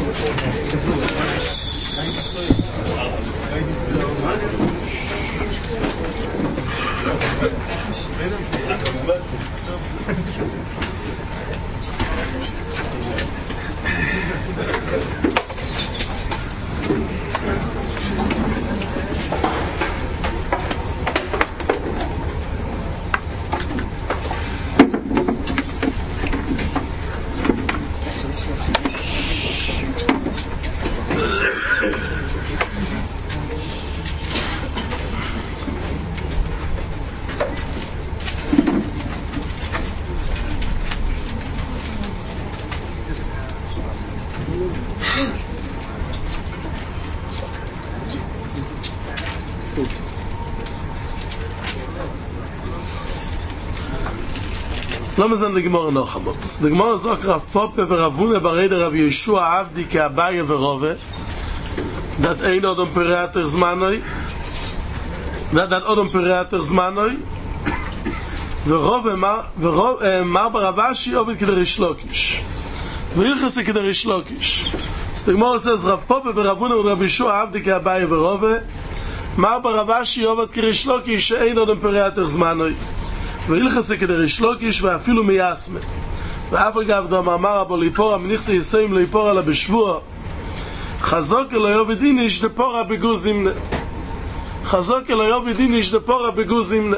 Lass uns an die Gemara noch einmal. Die Gemara sagt, Rav Poppe und Rav Huna bereden Rav Yeshua Avdi ke Abaye und Rove, dat ein Odom Perater Zmanoi, dat Odom Perater Zmanoi, ורove mar Baravashi Ovid ke Rish Lakish. V'ilchase ke Rish Lakish. The Gemara says, Rav Poppe and Rav Huna and Rav Yeshua Avdi ke Abaye and Rove, mar Baravashi Ovid ke Rish Lakish, ein Odom Perater Zmanoi. וילחסה כדי רשלוקיש ואפילו מייסמה ואף אגב דם אמר אבו ליפורה מניחסה יסיים ליפורה לה בשבוע חזוק אלו יובידין איש דפורה בגוזים חזוק אלו יובידין איש דפורה בגוזים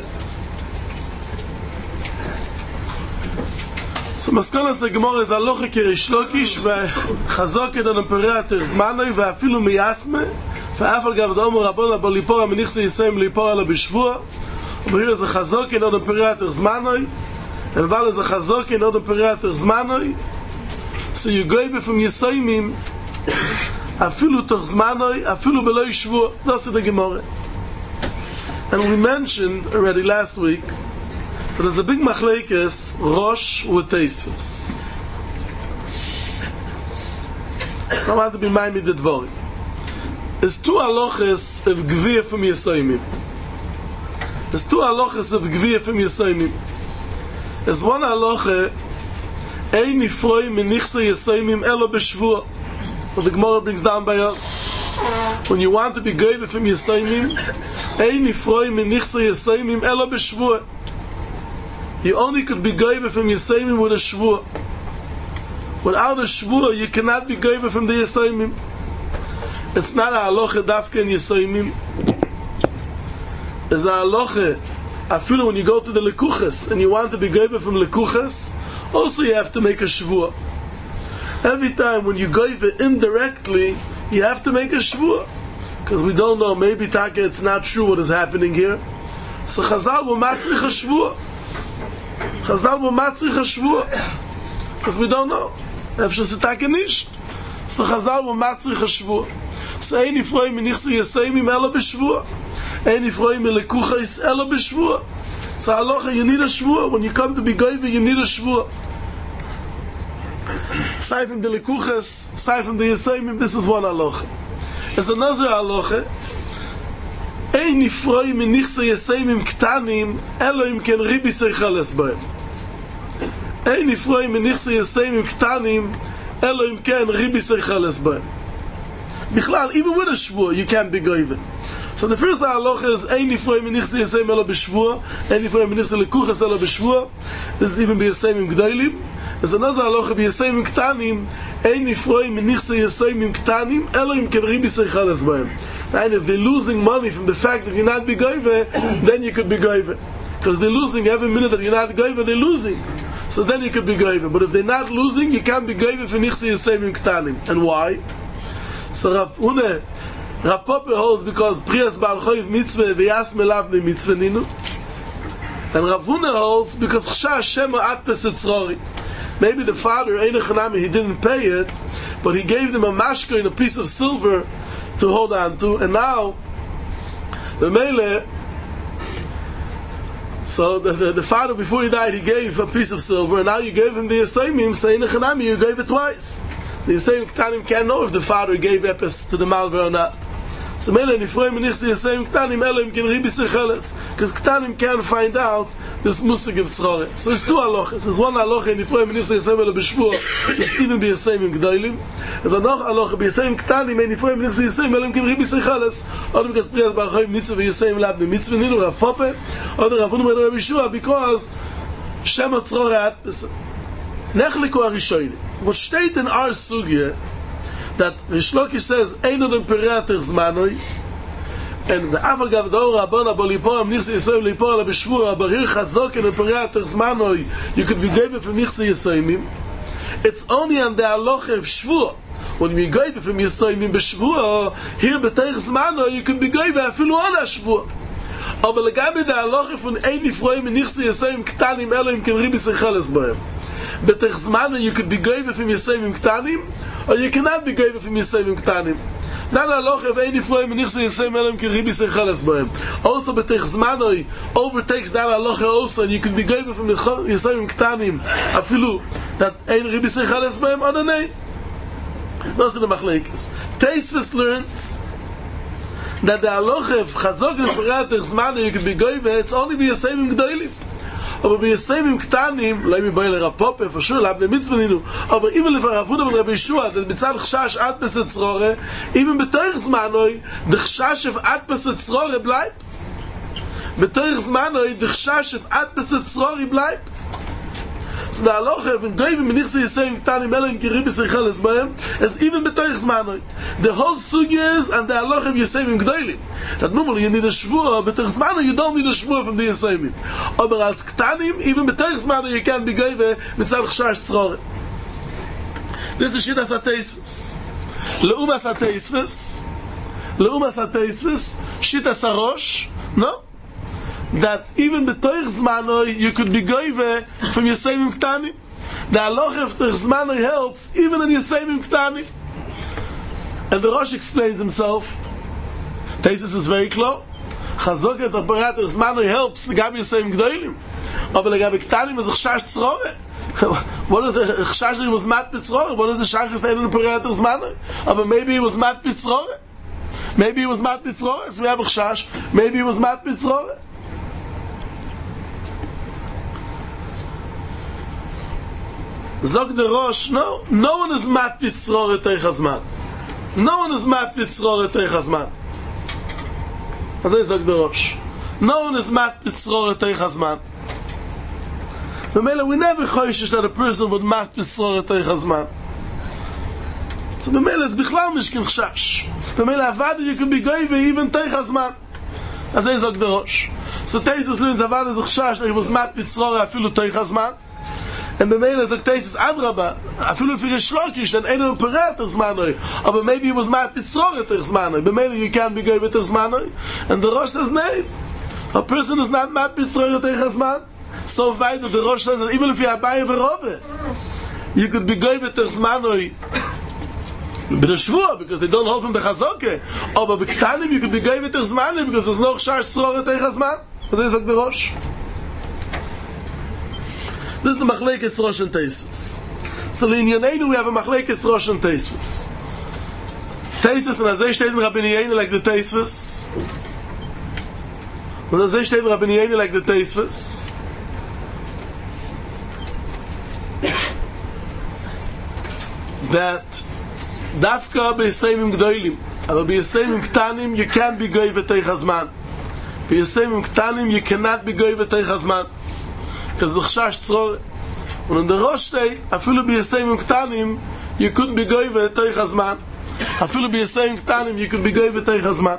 מסכון הזה גמור איזה הלוכה כרשלוקיש וחזוק כדי נפריה תרזמנוי ואפילו מייסמה ואף אגב דם רבון אבו ליפורה מניחסה יסיים ליפורה לה בשבוע Aber hier ist ein Chazok in Odom Perater Zmanoi, und weil es ein Chazok in Odom Perater Zmanoi, so you go from Yesoimim, afilu toch Zmanoi, afilu beloi Shvua. That's the Gemara. And we mentioned already last week that there's a big machlekes Rosh with Teisvis. I want to be minded the Dvorim. There's two haloches of Gvir from Yesoimim. There's two halachas of Gvir from Yesoimim. There's one halacha, Ein nifroi menichsa Yesoimim elo b'shvua. What the Gemara brings down by us. When you want to be goyve from Yesoimim, Ein nifroi menichsa Yesoimim elo b'shvua. You only could be goyve from Yesoimim with a shvua. Without a shvua, you cannot be goyve from the Yesoimim. It's not a halacha dafka in Yesoimim. There's a halacha, I feel when you go to the lekuches and you want to be goyve from lekuches, also you have to make a shvua. Every time when you goyve indirectly, you have to make a shvua. Because we don't know, maybe taka it's not true what is happening here. So Chazal will matzrich a shvua. Chazal will matzrich a shvua. Because we don't know. Efshas it taka nisht. So Chazal will matzrich a shvua. So ein nifroi menichsa Yesoimim elo b'shvua. Ein nifroi melekuchais elo b'shvua. So halacha, you need a shvua. When you come to be goyve, you need a shvua. Aside from the lekuchas, aside from the Yesoimim, this is one halacha. There's another halacha. Ein nifroi menichsa Yesoimim ktanim elo im ken ribi seichales b'hem. Ein nifroi menichsa Yesoimim ktanim elo im ken ribi seichales b'hem. Bichlal, even with a shvua, you can't be goyve. So the first halacha is Ein nifroi menichsa Yesoimim elo b'shvua, Ein nifroi menichsa lekuchas elo b'shvua. This is even b'Yesoimim g'dolim. There's another halacha b'Yesoimim ktanim, Ein nifroi menichsa Yesoimim ktanim elo im ken ribi seichales b'hem. And if they're losing money from the fact that you're not be goyve, then you could be goyve. Because they're losing every minute that you're not goyve, they're losing. So then you could be goyve. But if they're not losing, you can't be goyve for nichsa Yesoimim ktanim. And why? So Rav Poppe holds because Priyas Baal Choiv mitzvah v'yas melavne mitzvah ninu. And Rav Huna holds because Chasha Hashem atpes etzrori. Maybe the father, he didn't pay it, but he gave them a mashka in a piece of silver to hold on to, and now the mele. So the father, before he died, he gave a piece of silver, and now you gave him the Yesoimim, saying Nechanami, you gave it twice. The Yesoimim Ktanim can't know if the father gave epes to the malver or not. So mele nifroim nichse yesayim ktanim elohim ken ribis cheles, because ktanim can find out this musig of tzrore. So it's two halachas. There's one halacha nifroim nichse yesayim elohim b'shvua. It's even be yesayim gdolim. There's another halacha be yesayim ktanim nifroim nichse yesayim elohim ken ribis cheles. Or because priyas barachayim mitzvah yesayim lab the mitzvah ninu Rav Pope. Or the Ravunu ben Rabbi Yeshua because shem tzrore at b'sem. Nechliku arishoyni. What steht in our sugya that Rish Lakish says eino dem periater zmanoi, and the afal gav da'or rabona bo liporam nichse yisayim liporam b'shvua barir chazok in dem periater zmanoi you could be given from nichse yisayimim. It's only on the halacha of shvua. When we go from yisayimim b'shvua, here b'teich zmanoi you could be given afilu on shvua. Aber legabe the halacha von ein nifroim nichse yisayim ktanim elohim ken ribis cheles bohem. B'teich zmanoi you could be given from yisayimim ktanim, or you cannot be given from Yisayim Ktanim. Now the halacha of ein nifroim nichse yisayim elohim ken ribis cheles bohem. Also b'teich zmanoi overtakes that halacha also, and you can be given from Yisayim Ktanim afilu that ein ribis cheles bohem or the name. Those are the machlekes. Tosfos learns that the halacha of chazok in periater zmanoi you can be given, it's only by Yisayim gdolim. Aber bei Yisayim Ktanim, leimi boi le Rav Pope, for sure, lab the mitzvah ninu, aber even if Rav Huna ben Rabbi Yeshua, that mitzad chshash at b'set tzrore, even b'toich zmanoi, the chshash of at b'set tzrore bleibt. B'toich zmanoi, the chshash of at b'set tzrore bleibt. So the halacha, when goyim menichse Yisayim Ktanim, elohim ki ribis cheles bohem, is even b'toich zmanoi. The whole sugya is, and the halacha of Yisayim gdolim. That normally you need a shvua, but you don't need a shvua from the Yisayimim. Aber als Ktanim, even b'teich zmanoi you can be given mitzad chshash tzrore. This is Shittas HaTosfos. Leumas HaTosfos, Shittas HaRosh, no? That even b'teich zmanoi you could be given from Yisayimim Ktanim. The halacha of teich zmanoi helps even in Yisayimim Ktanim. And the Rosh explains himself. Tosfos is very clear. Chazok et periater zmanoi helps the gabi Yisayim gdolim. Aber the gabi ktanim is a chshash tzrore. What is the chshash that he was mat b'tzrore? What is the shachas that in the periater zmanoi? Aber maybe he was mat b'tzrore. Maybe he was mat b'tzrore. So we have a chshash. Maybe he was mat b'tzrore. Zog the Rosh, no one is mat b'tzrore teich hazman. No one is mat b'tzrore teich hazman. As I say, the Rosh. No one is mat b'tzrore teich hazman. B'meila, we never choishish that a person would mat b'tzrore teich hazman. So b'meila, it's bichlal mishkin chshash. B'meila, avada, you can be goyve even teich hazman. As I say, the Rosh. So Tosfos learns avada is a chshash that he was mat b'tzrore afilu teich hazman. And b'meila, the Tosfos adraba, afilu for Rish Lakish, that eino periater zmanoi, but maybe he was mat b'tzrore teich zmanoi. B'meila, you can't be goyve teich zmanoi. And the Rosh says, no. A person is not mat b'tzrore teich hazman. So weit that the Rosh says that even if you are by a you could be goyve teich zmanoi b'shvua, because they don't hold from the chazoke. But b'ktanim you could be goyve teich zmanoi because there's no chshash tzrore teich hazman. What is like the Rosh? This is the machlekes Rosh and Tosfos. So in Yaneinu we have a machlekes Rosh and Tosfos. Tosfos and Azay steht in Rabbeinu Yehuda like the Tosfos. And Azay steht in Rabbeinu Yehuda like the Tosfos. That dafka b'yisayimim gdoilim, but b'yisayimim ktanim you can't be goyve teich hazman. B'yisayimim ktanim you cannot be goyve teich hazman. Because the chshash tzrore. And in the Rosh state, afilu b'yisayimim ktanim, you couldn't be goyve teich hazman. Afilu b'yisayimim ktanim, you could be goyve teich hazman.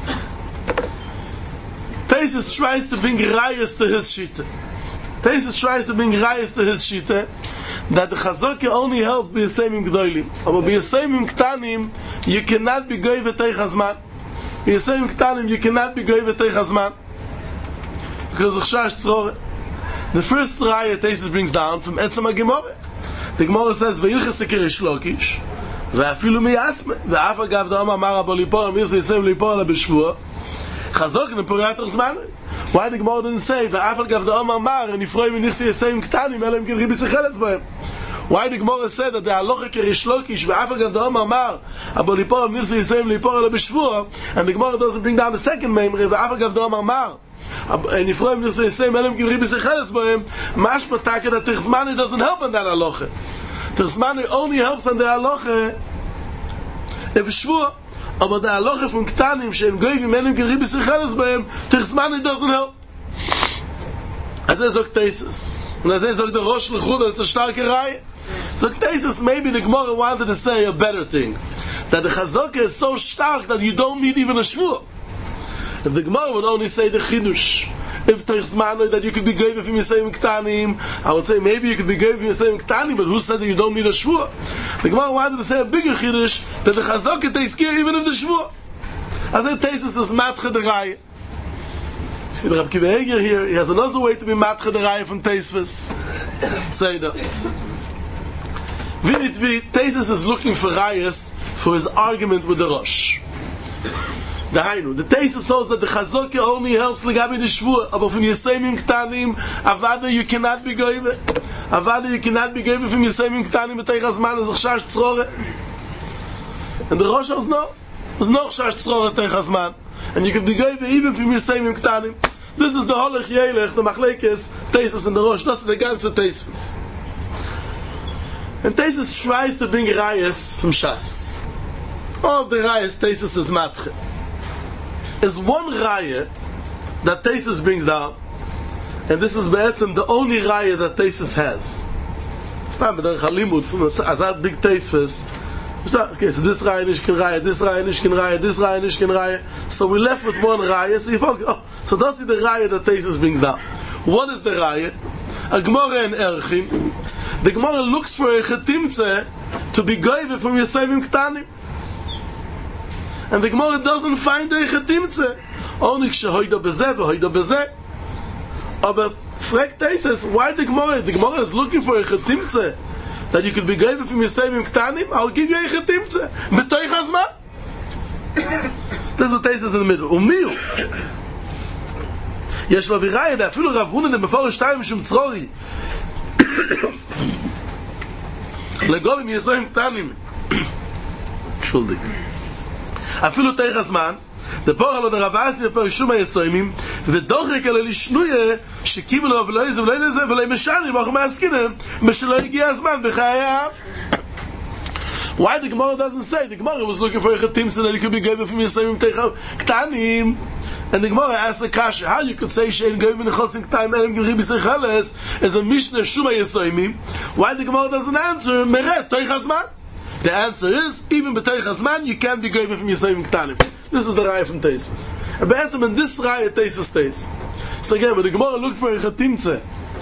Tosfos tries to bring rayas to his shita. Tosfos tries to bring rayas to his shita, that the chazokah only helps b'yisayimim gdolim. But b'yisayimim ktanim, you cannot be goyve teich hazman. B'yisayimim ktanim, you cannot be goyve teich hazman. Because the chshash tzrore. The first raya Tosfos brings down from Etzem HaGemorah. The Gemorah says, "V'yilchas Rish Lakish, ve'afilu miyasme, ve'af agav da'am amar abo lipor amir se'yisem lipor ala b'shvua, chazok in the periater zmanoi." Why the Gemorah didn't say, "Ve'af agav da'am amar nifroim nichse yisem ktanim elohim ken ribis cheles bohem"? Why the Gemara said that the halacha Rish Lakish ve'af agav da'om amar aber lipor al nirsa yisayim lipor al b'shvua, and the Gemara doesn't bring down the second memre ve'af agav da'om amar and if Nifroim nirsa yisayim elam kin ribis echeles bohem, mashma taka that Tichzmani doesn't help on that halacha. Tichzmani only helps on the halacha if shvua, aber the halacha from ktanim she'en goyim elam kin ribis echeles bohem, Tichzmani doesn't help. As sagt Teisus, und as sagt der Rosh L'chud, it's a starke Reihe. Sagt Teisus, maybe the Gemara wanted to say a better thing, that the Chazaka is so stark that you don't need even a shvur. If the Gemara would only say the Chidush, if Teichzmano that you could be gave if you say Ktanim, I would say maybe you could be gave if you say Ktanim, but who said that you don't need a shvur? The Gemara wanted to say a bigger Chidush, that the Chazaka takes care even of the shvur. As Teisus is matche the Reihe. You see the Rab Kiva Eger here, he has another way to be matche the Reihe from Teisves. Say that. Vinitvi, Teisves is looking for Rayas for his argument with the Rosh. The Teisves says that the Chazokah only helps Legabi the Shvur, but from Yisayim Ktanim, Avada you cannot be goyve. Avada you cannot be goyve from Yisayim Ktanim, but Teichazman is a Chash Tzrore. And the Rosh says no. There's no Chash Tzrore Teichazman. And you can be goyve even from Yisayim Ktanim. This is the Holech Yelech, the Machlekes, Teisves and the Rosh. That's the ganze Teisves. And Teisves tries to bring Rayas from Shas. All of the Rayas Teisves is matche. There's one Raya that Teisves brings down, and this is Be'etzim the only Raya that Teisves has. It's not B'derech HaLimud from Azad Big Teisves. Okay, so this Raya Nishkin Raya, this Raya Nishkin Raya, this Raya Nishkin Raya. So we left with one Raya. So you focus. Oh, so that's the Raya that Teisves brings down. What is the Raya? A Gemara and Erchim. The Gemara looks for a Chetimtze to be goyve from Yisayim Ktanim. And the Gemara doesn't find a Chetimtze. Only Kshehoida Bezeh, Hoida Bezeh. But Frek Teisves, why the Gemara? The Gemara is looking for a Chetimtze that you could be goyve from Yisayim Ktanim. I'll give you a Chetimtze. B'toich hazman. This is what Teisves is in the middle. Umiu. יש לו ויראי, da אפילו רב הונא במפורש שתיים משום צרורי לגובים יסויים קטנים שולדיק אפילו תאריך הזמן דפור עלו דרב אסי בפרשום היסוימים ודוחק אלה לשנויה שקיבל לו ולא איזה ולא איזה ולא משנים ואנחנו מעסקינים משלא הגיע הזמן בחיי Why the Gemara doesn't say? The Gemara was looking for a Chetim so that he could be given from Yisayim Ktanim. And the Gemara asks the Kasha, how you could say Shein Goyim Nechosim Ktanim Elim Gil Ribis Echeles as a Mishnah Shuma Yisayimim? Why the Gemara doesn't answer Meret Toich Hazman? The answer is, even B'Toich Hazman, you can't be given from Yisayim Ktanim. This is the Raya from Teisves. And Be'etzim in this Raya Teisves stays. So again, when the Gemara looked for a Chetimtze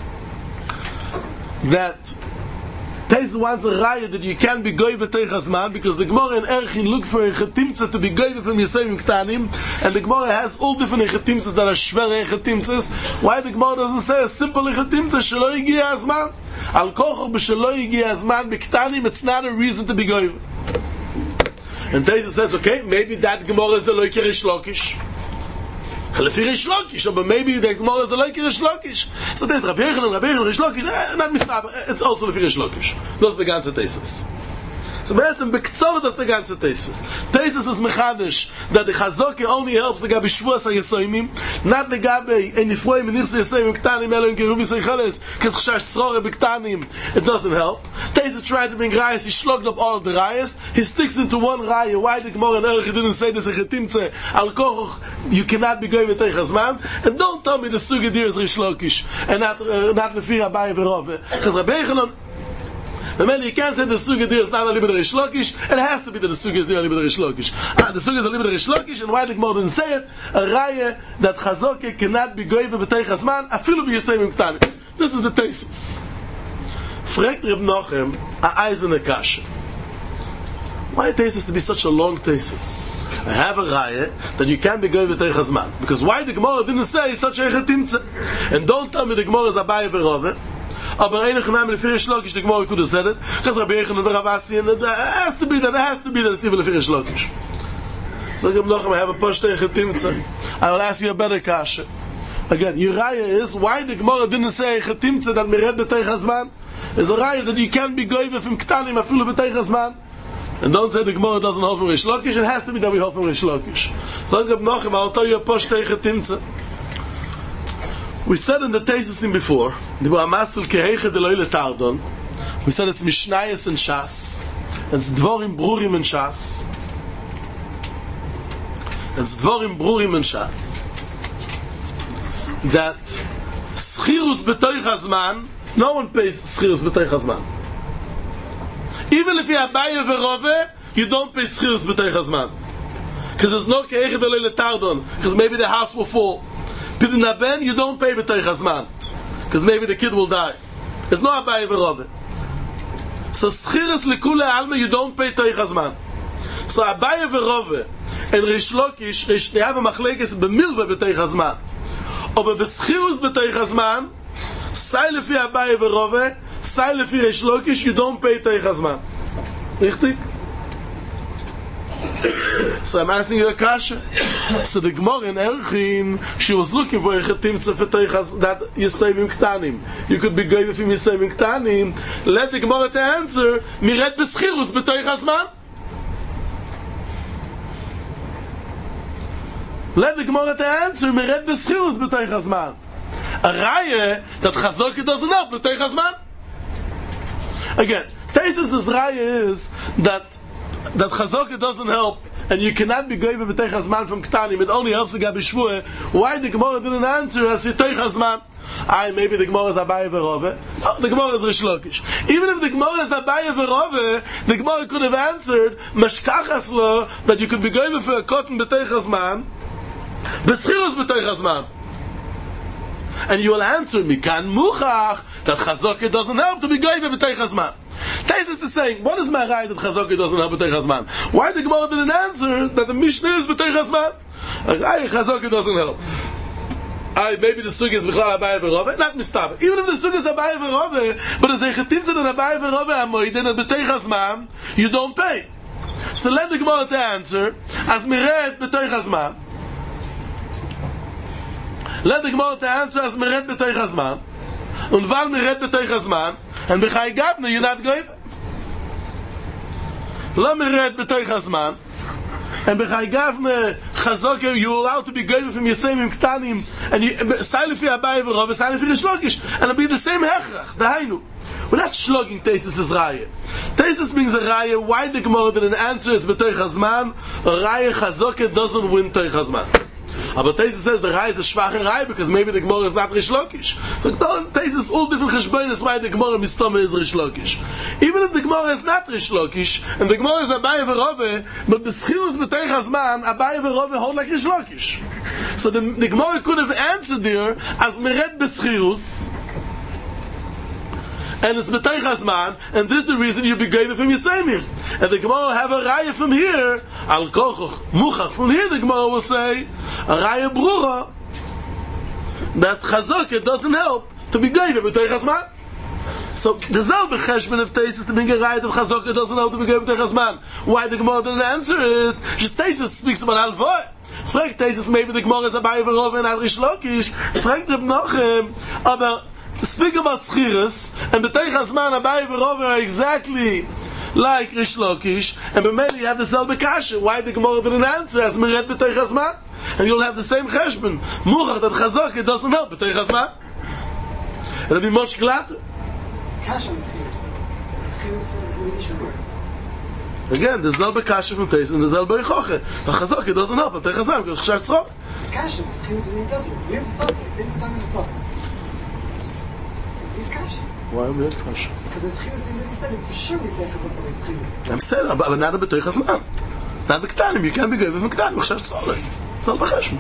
that Teisves wants a Raya that you can't be goy b'teich hazman, because the Gemara and Erchin look for a Chetimtze to be goy from Yisayim Ktanim, and the Gemara has all different Chetimtzes that are shvere Chetimtzes. Why the Gemara doesn't say a simple Chetimtze shelo yigia hazman? Al kochor b'shelo yigia hazman b'ktanim, it's not a reason to be goy. And Teisves says, okay, maybe that Gemara is the loiker Rish Lakish. Lefi Rish Lakish, but maybe the Gemara is the loiker Rish Lakish. So there's Rabbi Yechon, Rish Lakish, not Mishnah, it's also Lefi Rish Lakish. That's the ganze Teisves. So be'etzim b'ktzor that's the ganze Teisves. Teisves is mechadish that the Chazokah only helps the Gabi Shvuas HaYesoimim, not the Gabi Nifroim Nirsa Yisayim Ktanim Elohim Kerubi Seicheles because Chash Tzrore B'Ktanim it doesn't help. Teisves tried to bring Rayas, he shlogged up all of the Rayas, he sticks into one Raya. Why the Gemara and Erech didn't say this a Chetimtze Al Koch you cannot be going with Teich Hazman, and don't tell me the Sugadir is Rish Lakish and not Lefi Rabbi Verove because Rabbi Yechon you can't say the Suga there is not a Libra Rish Lakish, it has to be that the Suga is there a Libra Rish Lakish. The Suga is a Libra Rish Lakish, and why the Gemara didn't say it? A Raya that Chazokah cannot be goyve b'teich hazman, afilu b'yisayim ktanim. This is the Teisves. Fregt Reb Nochem, a eisene kasha. Why Teisves to be such a long Teisves? I have a Raya that you can't be goyve b'teich hazman. Because why the Gemara didn't say such a Chetimtze? And don't tell me the Gemara is Abaye Verove. Aber einige Namen Lefi Rish Lakish, the Gemara could have said it. Because Rabbi Yechon and Rav Asi, and it has to be that it's even Lefi Rish Lakish. So I have a Pashte Chetimtze. I will ask you a better kasha. Again, your raya is, why the Gemara didn't say Chetimtze that mered b'teich hazman? Is a raya that you can't be goyve from Ktanim afilu b'teich hazman. And don't say the Gemara doesn't hold from Rish Lakish, it has to be that we hold from Rish Lakish. So Reb Nachum, I'll tell you a posh teich Chetimtze. We said in the Teisasim before, we said it's Mishnayos and Shas, it's Dvorim Brurim and Shas, it's Dvorim Brurim and Shas, that Schirus B'toich HaZman, no one pays Schirus B'toich HaZman. Even if you have Abaye v'Rove, you don't pay Schirus B'toich HaZman. Because there's no Kehechet Eloi Letardon, because maybe the house will fall. Pidin Ben, you don't pay b'teich hazman, because maybe the kid will die. There's no Abaye v'Rove. So Schiras Likule Alma, you don't pay teich hazman. So Abaye v'Rove and Rish Lakish, they have a machlekes b'milva b'teich hazman. Aber b'schirus b'teich hazman, sei lefi Abaye v'Rove, sei lefi Rish Lakish, you don't pay teich hazman. Richtig? So I'm asking you a kasha. So the Gemara in Erchin, she was looking for a chetimtze for teichas that Yisayim Ktanim. You could be going with him Yisayim Ktanim. Let the Gemara to answer, mired b'schirus b'teichas man. Let the Gemara to answer, mired b'schirus b'teichas man. A raya that Chazokah doesn't help b'teichas man. Again, Teisus' raya is that Chazokah doesn't help, and you cannot be goyve b'teich hazman from Ktanim. It only helps the Gabi Shvuah. Why the Gemara didn't answer as teich hazman? Maybe the Gemara is Abaye v'Rove. No, the Gemara is Rish Lakish. Even if the Gemara is Abaye v'Rove, the Gemara could have answered mashkachas lo that you could be goyve for a cotton b'teich hazman, b'schirus b'teich hazman. And you will answer mikan muchach that Chazokah doesn't help to be goyve b'teich hazman. Taisus is saying, what is my right that Chazokah doesn't help b'teich hazman? Why the Gemara didn't answer that the Mishnah is b'teich hazman? Chazokah doesn't help. Maybe the sugi is b'chlal Abaye v'Rove, not mistabah. Even if the sugi is Abaye v'Rove, but as a chetimtze that Abaye v'Rove amoyden and b'teich hazman, you don't pay. So let the Gemara to answer as mired b'teich hazman. Let the Gemara to answer as mired b'teich hazman. Und weil mired b'teich hazman, and b'chai gabna, you're not going. Let me read b'teich hazman, and b'chai gabna Chazokah, you're allowed to be going from Yisayim Ktanim, and you say lefi Abaye v'Rove, say lefi Rish Lakish, and it'll be the same hechrach. Dahainu. We're not shlogging Teisus' raya. Teisus means a raya. Why the Gemara didn't answer it's b'teich hazman? A raya Chazokah doesn't win teich hazman. But Teisus says the raya is a schwache raya because maybe the Gemara is not Rish Lakish. So Teisus all different cheshbonos why the Gemara mistama is Rish Lakish. Even if the Gemara is not Rish Lakish and the Gemara is Abaye v'Rove, but b'schirus b'teich hazman Abaye v'Rove hold like Rish Lakish. So the Gemara could have answered there as mered b'schirus, and it's b'teich hazman, and this is the reason you be going from Yisayim. And the Gemara have a raya from here, al kochach muchach. From here the Gemara will say a raya brura that Chazokah doesn't help to be going b'teich hazman. So the zelbe cheshbon of Teisus to bring a raya that Chazokah doesn't help to be going b'teich hazman. Why the Gemara didn't answer it? Just Teisus speaks about alvoy. Fragt Teisus maybe the Gemara is Abaye v'Rove and al Rish Lakish. Fragt Reb Nachum, aber speak about Schiras, and b'teich hazman Abaye v'Rove are exactly like Rish Lakish, and b'meili you have the selbe kasha. Why the Gemara didn't answer as mered b'teich hazman? And you'll have the same cheshbon. Muchach that Chazokah doesn't help b'teich hazman. It'll be much glatter. Kasha on Schiras. Schiras really should work. Again, there's selbe kasha from Teisus and the selbe Choche. The Chazokah doesn't help b'teich hazman because Chashav tzroch. Kasha, Schiras really does work. Where's the suffering? Teisus talking about suffering. Why are we at Kasha? Because the Schiras is already said it. For sure we say Chazokah is Schiras. I'm saying, but not b'teich hazman. Not b'Ktanim. You can't be going from Ktanim. Chashav tzroch. It's not b'cheshbon.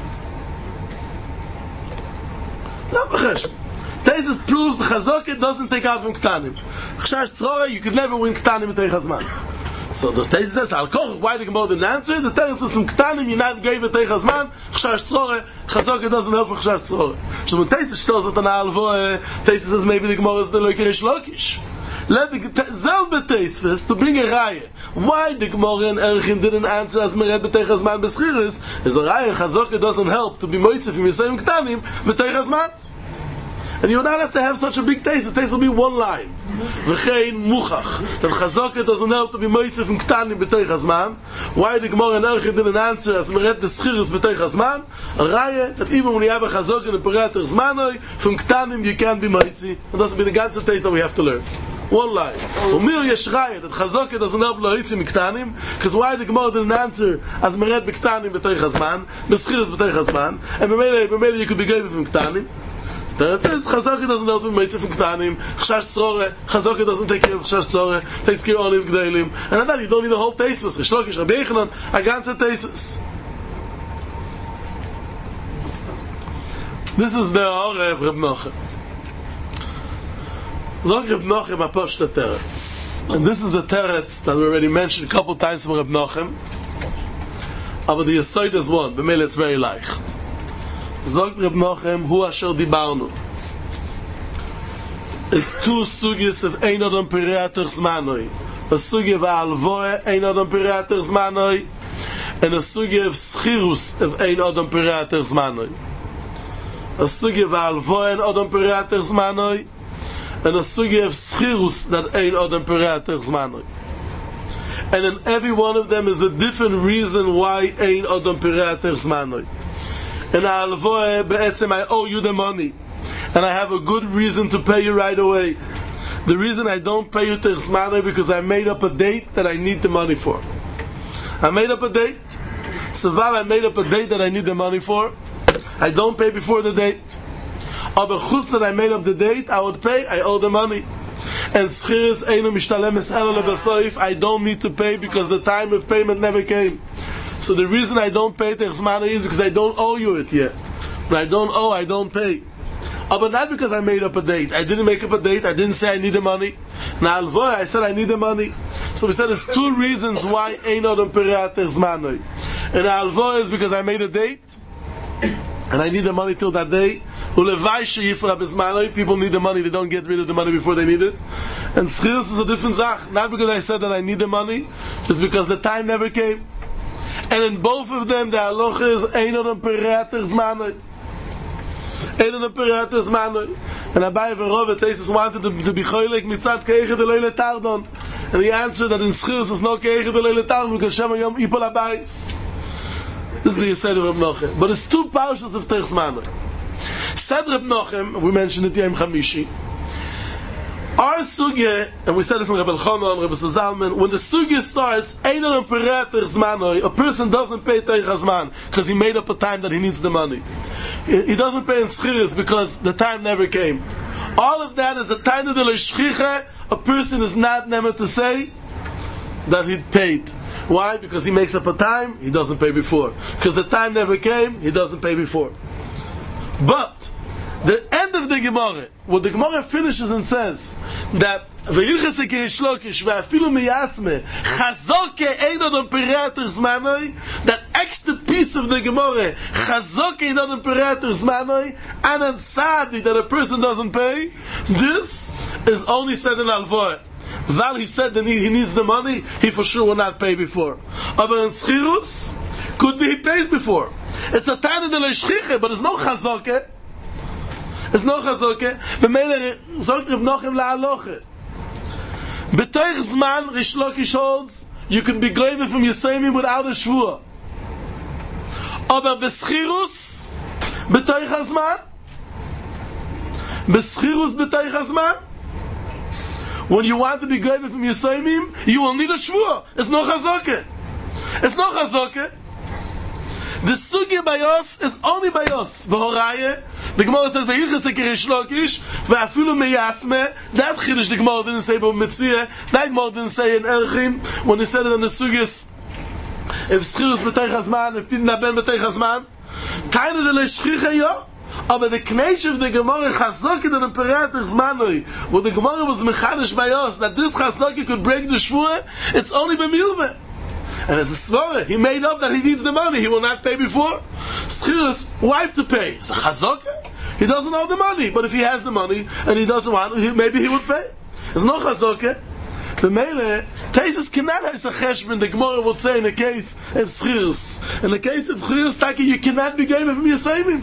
Not b'cheshbon. Teisus proves the Chazokah doesn't take out from Ktanim. Chashav tzroch, you could never win Ktanim b'teich hazman. So the Teisus says, al kochach, why the Gemara didn't answer? The Teisus is from Ktanim, you're not going b'teich hazman. Chashav tzroch, Chazokah doesn't help for Chashav tzroch. So when Teisus tells us an alvoy, Teisus says maybe the Gemara is the like Rish Lakish. Let the selbe Teisves to bring a raya. Why the Gemara and Erchin didn't answer as Meret b'teich hazman b'schiris is a raya Chazaka doesn't help to be moitzef from Yisayim Ktanim b'teich hazman. And you would not have to have such a big taste. The taste will be one line. V'chein muchach. That Chazaka doesn't help to be moitzef from Ktanim b'teich hazman. Why the Gemara and Erchin didn't answer as Meret b'schiris b'teich hazman? A raya that even when you have a Chazaka and a Perat hazmanoi from Ktanim you can't be moitzef. And that's be the ganze taste that we have to learn. One line. Umir yesh raya that Chazaka doesn't help loitzim Ktanim, because why the Gemara didn't answer as Meret b'Ktanim b'teich hazman, b'schiris b'teich hazman, and b'meile you could be given from Ktanim. That says Chazaka doesn't help with Meitzah from Ktanim, Chashash Tzoreh, Chazaka doesn't take care of Chashash Tzoreh, takes care only of G'deilim, and then you don't need a whole Teisus, Rish Lakish, Rabbi Yechanan, a ganze Teisus. This is the Orah of Reb Nochem. Zog Reb Nochem Aposhta Teretz. And this is the Teretz that we already mentioned a couple times from Reb Nochem. But the Yesod is one, b'meil it's very leicht. Zog Reb Nochem, hu asher dibarnu. Is two sugis of ein adam piriater zmanoi. A sugi of alvoe, ein adam piriater zmanoi. And a sugi of schirus of ein adam piriater zmanoi. A sugi of alvoe, ein adam piriater zmanoi. And a sugi of schirus that ein adam piriater zmanoi. And in every one of them is a different reason why ein adam piriater zmanoi. And alvoe be'etzem I owe you the money, and I have a good reason to pay you right away. The reason I don't pay you techzmanoi because I made up a date that I need the money for. I made up a date. Saval, I made up a date that I need the money for. I don't pay before the date. Aber chutz that I made up the date, I would pay. I owe the money. And schiris einu mishtalemes elo lebesoif, I don't need to pay because the time of payment never came. So the reason I don't pay techzmanoi is because I don't owe you it yet. When I don't owe, I don't pay. But not because I made up a date. I didn't make up a date. I didn't say I need the money. Now alvoy, I said I need the money. So we said there's two reasons why ein odom piriat techzmanoi. And alvoy is because I made a date, and I need the money till that day. Ulevai sheyifra bezmanoi. People need the money. They don't get rid of the money before they need it. And schiris is a different zach. Not because I said that I need the money, just because the time never came. And in both of them, the halacha is ein odom piriat techzmanoi. Ein odom piriat techzmanoi. And Abai Verov Tesis wanted to be choylek mitzat keiche de leile tardon. And he answered that in schiris is no keiche de leile tardon because Shema Yom Ipol Abayis. This is the Yesed of Reb Nochem. But it's two parshas of techzmanoi. Said Reb Nochem, we mentioned it Yom Chamishi. Our sugya, and we said it from Rebbe Elchanan, Rebbe Zalman, when the sugya starts, ein odom piriat techzmanoi, a person doesn't pay teich hazman because he made up a time that he needs the money. He doesn't pay in schiris because the time never came. All of that is a time of the leishchicha. A person is not never to say that he paid. Why? Because he makes up a time, he doesn't pay before. Because the time never came, he doesn't pay before. But the end of the Gemara, what the Gemara finishes and says that v'yilchase k'rish lokish v'afilu miyasme chazoke ein odom piriat techzmanoi, that extra piece of the Gemara, chazoke ein odom piriat techzmanoi, and on sadi that a person doesn't pay, this is only said in alvoy. While he said that he needs the money, he for sure will not pay before. But in schirus, could be he pays before. It's a tana de leishchiche, but it's no chazoke. It's no chazoke. B'meile zogt Reb Nochem la'aloche. B'teich zman, Rish Lakish holds, you can be glaive from Yisayimim without a shvua. Aber b'schirus, b'teich hazman, b'schirus b'teich hazman, when you want to be glaive from Yisayimim, you will need a shvua. It's no chazoke. It's no chazoke. The sugya by us is only by us. V'horaye, the Gemara says, v'yilchase k'rish lokish, v'afilu meyasme, that chiddush the Gemara didn't say, but Metzia, that Gemara didn't say in Erchim, when he said it on the sugyas, if schirus b'teich hazman, if pidin haben b'teich hazman, taina de leishchicha yo, aber the knetch of the Gemara, chazoke de piriat techzmanoi, what the Gemara was mechanish by us, that this chazoke could break the shvua, it's only b'milveh. And as a svara, he made up that he needs the money. He will not pay before. Schirus, wife to pay. It's a chazaka. He doesn't owe the money. But if he has the money and he doesn't want it, maybe he would pay. There's no Chazoke. The Mele, Taisus cannot have a cheshbon, the Gemara would say in the case of Schirus. In the case of Schirus, Taki, you cannot be given from Yisayimim.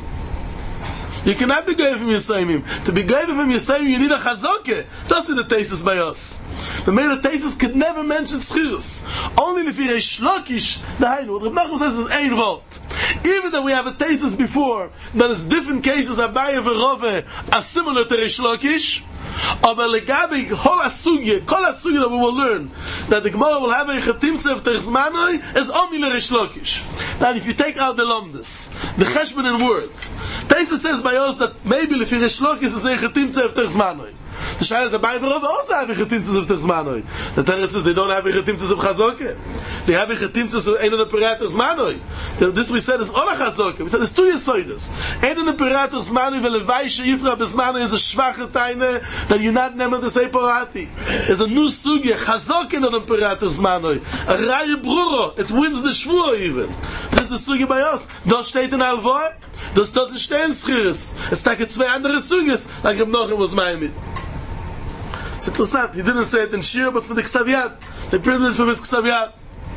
You cannot be given from Yisayimim. To be given from Yisayimim, you need a Chazoke. That's the Taisus by us. The Mele Taisus could never mention Schirus. Only if you're a Shlokish, the Hainu. What Reb Nachum says is ein Wort. Even though we have a Taisus before, that is different cases, Abaye v'Rove, are similar to Reish Lakish, aber legabi kol asugye that we will learn that the Gemara will have a chetimtze of Techzmanoi is only Reish Lakish. That if you take out the lomdus, the cheshbon in words, Taisus says by us that maybe if Reish Lakish is a chetimtze of Techzmanoi. The Shayla is Abaye v'Rove also have a chetimtze of Techzmanoi. The Teretz says they don't have a chetimtze of Chazoke. They have a chetimtze of Ein an Operator Zmanoi. This we said is all a Chazoke. We said it's two Yesoides. Ein an Operator Zmanoi v'levai she'ifra b'Zmanoi is a schwache Taine that you're not nemen to say Porati. There's a new Sugye, Chazoke in an Operator Zmanoi. A Raya Bruro. It wins the Shvur even. This is the Sugye by us. Das steht in Alvoy. Das doesn't stehen Schiris. Es take zwei andere Sugyes, like Reb Nachum was mine mit. It's interessant. He didn't say it in Shir, but from the Ksaviyat. They printed it from his Ksaviyat.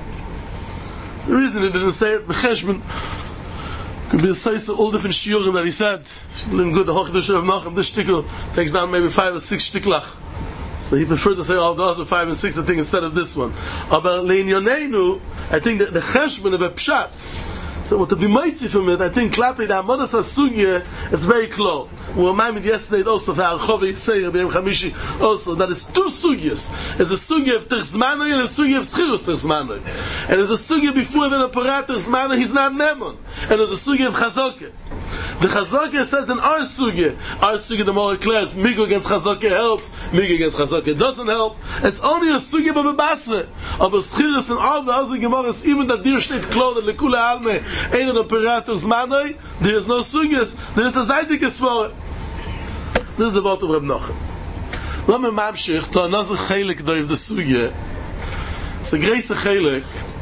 That's the reason he didn't say it. The Cheshbon could be a size of all different Shiurim that he said. In good, the Hochdush of Nachum, this shtickle takes down maybe 5 or 6 shticklach. So he preferred to say all the other 5 and 6 I think instead of this one. Aber Lein Yonenu, I think that the Cheshbon of a Pshat. So what to be mighty from it, I think Klapi, the Amodas HaSugye, it's very close. We were reminded yesterday also for Archovi Seir, B'Yem Chamishi, also, that is two Sugyes. There's a Sugye of Techzmanoi and a Sugye of Schirus Techzmanoi. And there's a Sugye before the Operator Techzmanoi, he's not Memon. And there's a Sugye of Chazoke. The Chazoke says in our Sugye the more declares, Migo against Chazoke helps, Migo against Chazoke doesn't help. It's only a Sugye of a Basre, of a Schirus and all the other Gemaras, even that dear state clothed, Lekule Alme, Ein an Operator Zmanoi, there is no Sugyes, there is a Zaydik Esvore. This is the word of Reb Nachum. Let me mamshich to another chelik of the Sugye. It's a great chelik.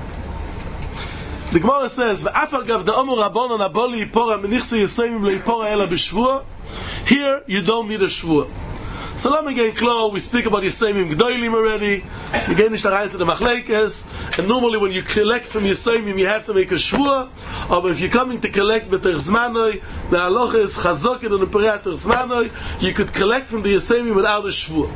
The Gemara says, "V'afal gav da'omu rabbanon aboli yipora menichse yisayim le'yipora ela b'shvua." Here you don't need a shvua. So let me get clear. We speak about Yisayim Gdoilim already. You get nishtarayin to the machlekes, and normally when you collect from Yisayim, you have to make a shvua. Or if you're coming to collect b'Techzmanoi, the halacha is Chazokin and Operator Zmanoi. You could collect from the Yisayim without a shvua.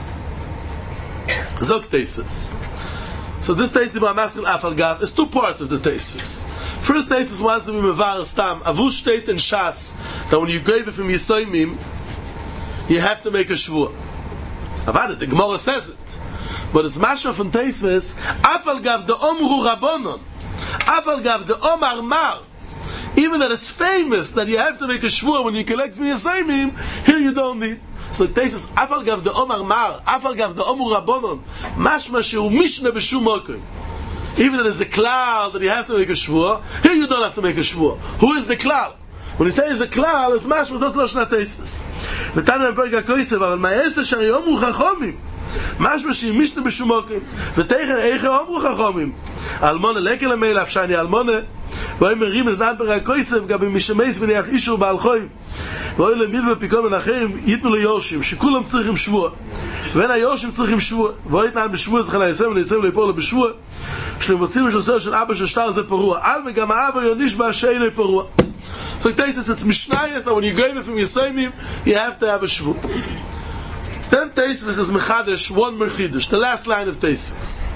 Zok Teisvis. So this Teisvis by Maskil Afal Gav is two parts of the Teisvis. First Teisvis was to be mevar stam. Avul state and Shas that when you grave it from Yisayim, you have to make a shvua. The Gemara says it, but it's Masha from Teisvis. Afal gav the omru rabbanon, afal gav the omar mar. Even that it's famous that you have to make a shvua when you collect from Yisayim, here you don't need. So Teisvis afal gav the omar mar, afal gav the omru rabbanon. Mashma shehu mishne b'shum mokum. Even that it's a cloud that you have to make a shvua, here you don't have to make a shvua. Who is the cloud? When he says a klal, it's mashma that's Lashon HaTeisvis. V'tanu b'perek HaKosev, aval ma'aseh shari omru chachomim, mashma she'im mishne b'shum mokum, v'teichen eiche omru chachomim, almone lekel ha'meil afshani almone, v'oy merim et b'perek HaKosev, gabi mishemeis v'neach ishur ba'al choyim, v'oy lemil v'pikom v'nacherim, yitnu le'yoshim, shekulam tzrichim shvua, v'en ha'yoshim tzrichim shvua, v'oy tnan b'shvua zchal ha'yisem, v'yisem le'yipol b'shvua, shlemotzi v'shosel shel abba sheshtar ze perua, al v'gam ha'abba yonish ba'ashein perua. So Teisvis, it's Mishnayos that when you grave it from Yisayim, you have to have a shvu. Then Teisvis is Mechadesh, one Merchidush, the last line of Teisvis.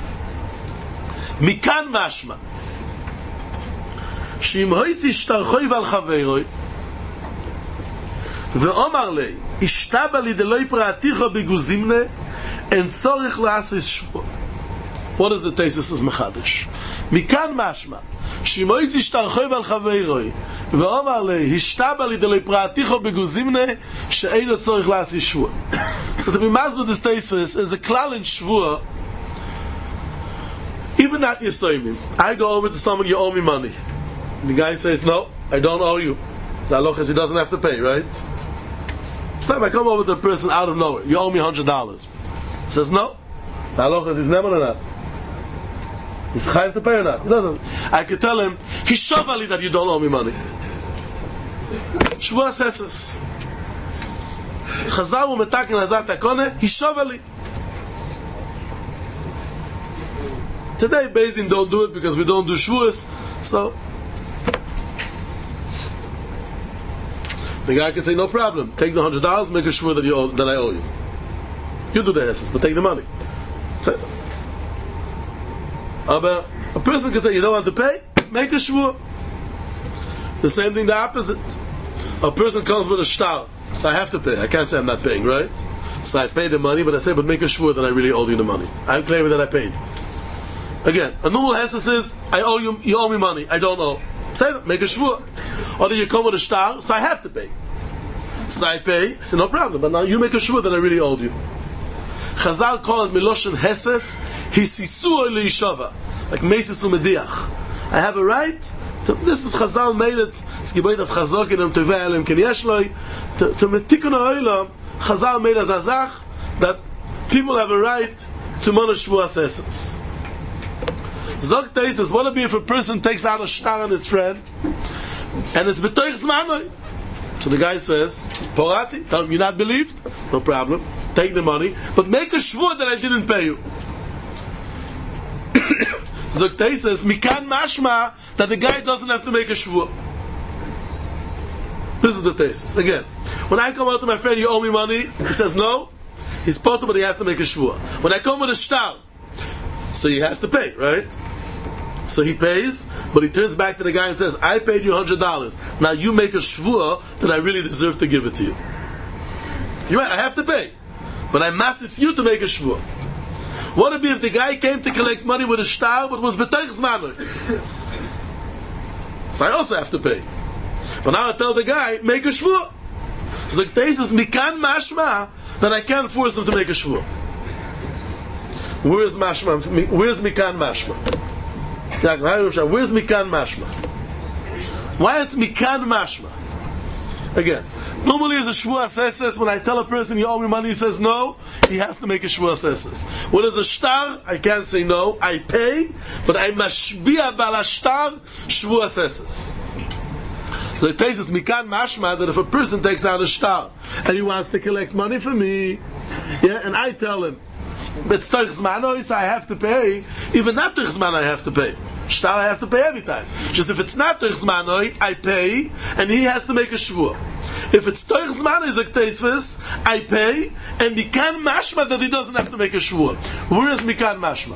Mikan mashma. Shim hoitzi shtarchoi val chaveiroi, ve'omar lei, ishtaba li deloi praticho beguzimne, en tzorich la'asis shvu. What is the Teisvis is Mechadesh? Mikan mashma. שימויס ישתרחב על חברוי ואומר לי השתבא לי דלי פרעתיכו בגוזימנה שאין לו צורך לעשי שבוע. So to be masked with this Teisvis is a klal in shvua. Even not Yisayim. I go over to someone, you owe me money. The guy says, no, I don't owe you. The halacha is he doesn't have to pay, right? It's time I come over to the person out of nowhere, you owe me $100. He says, no. The halacha is he's never or not. He's chayav to pay or not? He doesn't. I could tell him, Hishavali that you don't owe me money. Shvuas Heses. Chazal u'metakin hazat hakone, Hishavali. Today, Beis Din don't do it because we don't do shvuas. So the guy can say, no problem. Take the $100, make a shvua that I owe you. You do the essence, but take the money. But a person can say, you don't want to pay? Make a shvua. The same thing, the opposite. A person comes with a shtar, so I have to pay. I can't say I'm not paying, right? So I pay the money, but I say, but make a shvua that I really owe you the money. I'm claiming that I paid. Again, a normal hesed is, I owe you, you owe me money. I don't owe. Say, make a shvua. Or do you come with a shtar, so I have to pay. So I pay. I say, no problem, but now you make a shvua that I really owed you. Chazal call it miloshen heses hisisuo leishava, like mesis umediach. I have a right. This is Chazal made it. It's giboid of Chazokin and Tevei Elim Ken Yeshloi to metikun ha'olam. Chazal made as azach that people have a right to monish shvuas essence. Zok Teises, what would be if a person takes out a shtar on his friend and it's betoich zmanoi? So the guy says, Porati, tell him you're not believed? No problem. Take the money, but make a shvur that I didn't pay you. Zok Teises, mikan mashma, that the guy doesn't have to make a shvur. This is the Teises. Again, when I come out to my friend, you owe me money, he says no, he's potter, but he has to make a shvur. When I come with a shtar, so he has to pay, right? So he pays, but he turns back to the guy and says, I paid you $100. Now you make a shvur that I really deserve to give it to you. You're right, I have to pay. But I masses you to make a shvur. What would it be if the guy came to collect money with a shtar, but was betoich zmanoi? So I also have to pay. But now I tell the guy, make a shvur. So the case is mikan mashma, that I can't force him to make a shvur. Where's mashma? Where's mikan mashma? Where's mikan mashma? Why it's mikan mashma? Again, normally as a shvua seses, when I tell a person you owe me money, he says no, he has to make a shvua seses. When it's a shtar, I can't say no, I pay, but I mashbiya bala shtar shvua seses. So it takes us mikan mashma that if a person takes out a shtar and he wants to collect money for me, yeah, and I tell him, it's toich zmanoi, so I have to pay. Even not toich zmanoi, I have to pay. Shtar, I have to pay every time. Just if it's not toich zmanoi, I pay, and he has to make a shvur. If it's toich zmanoi, zok Teisves, I pay, and mikan mashma that he doesn't have to make a shvur. Where is mikan mashma?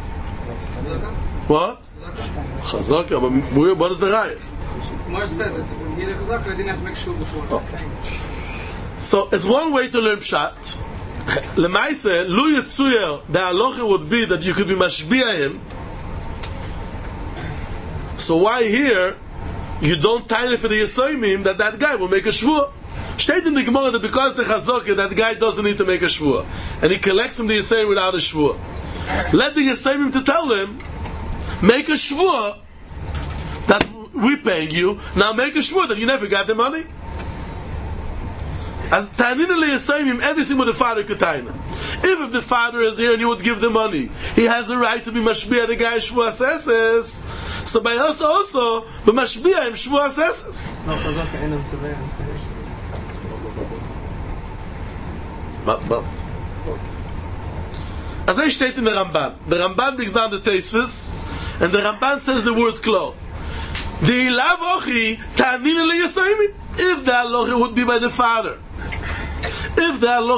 What? Chazaka, but what is the raya? Moshe said that when he chazaka, I didn't have to make shvur before. So, it's one way to learn pshat. Lemaise, lu yitzuyer, the halacha would be that you could be mashbiya him. So why here you don't tiny for the Yisoimim that guy will make a shvur? State in the Gemara that because the Chazaka, that guy doesn't need to make a shvur, and he collects from the Yisoimim without a shvur. Let the Yisoimim to tell him, make a shvur that we paying you. Now make a shvur that you never got the money. As Tanina Yisoimim, everything with the father could taina. If the father is here and you would give the money, he has a right to be mashbiya the guy shvur seses. So by us also, but mashbiya him shvur seses. No, chazaka enam tevei. But as I state in the Ramban brings down the Teisves, and the Ramban says the words klo. The ilav ochi ta'anina liyasoimi. If the halacha would be by the father, that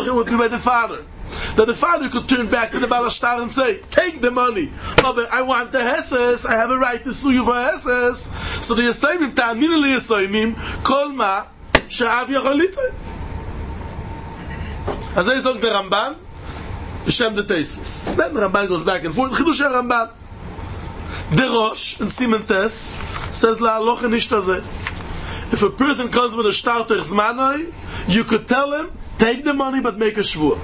the father could turn back to the Balashtar and say, take the money. Oh, I want the Heses. I have a right to sue you for Heses. So the Yisayimim, ta'aminu li Yisayimim, kol ma she'av yacholite. As I say, the Ramban, B'Shem the Teisves. Then the Ramban goes back and forth. Chidush Ramban. The Rosh, in Simentes, says, la halacha nish tazeh. If a person comes with a shtar toich zmanoi, you could tell him, take the money but make a shvur.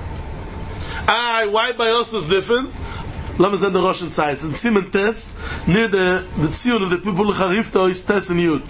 Why by us is different? Let me say the Rosh inside. It's in Simen Tes, near the Tzion of the people of Charifta, is Tes and Yud.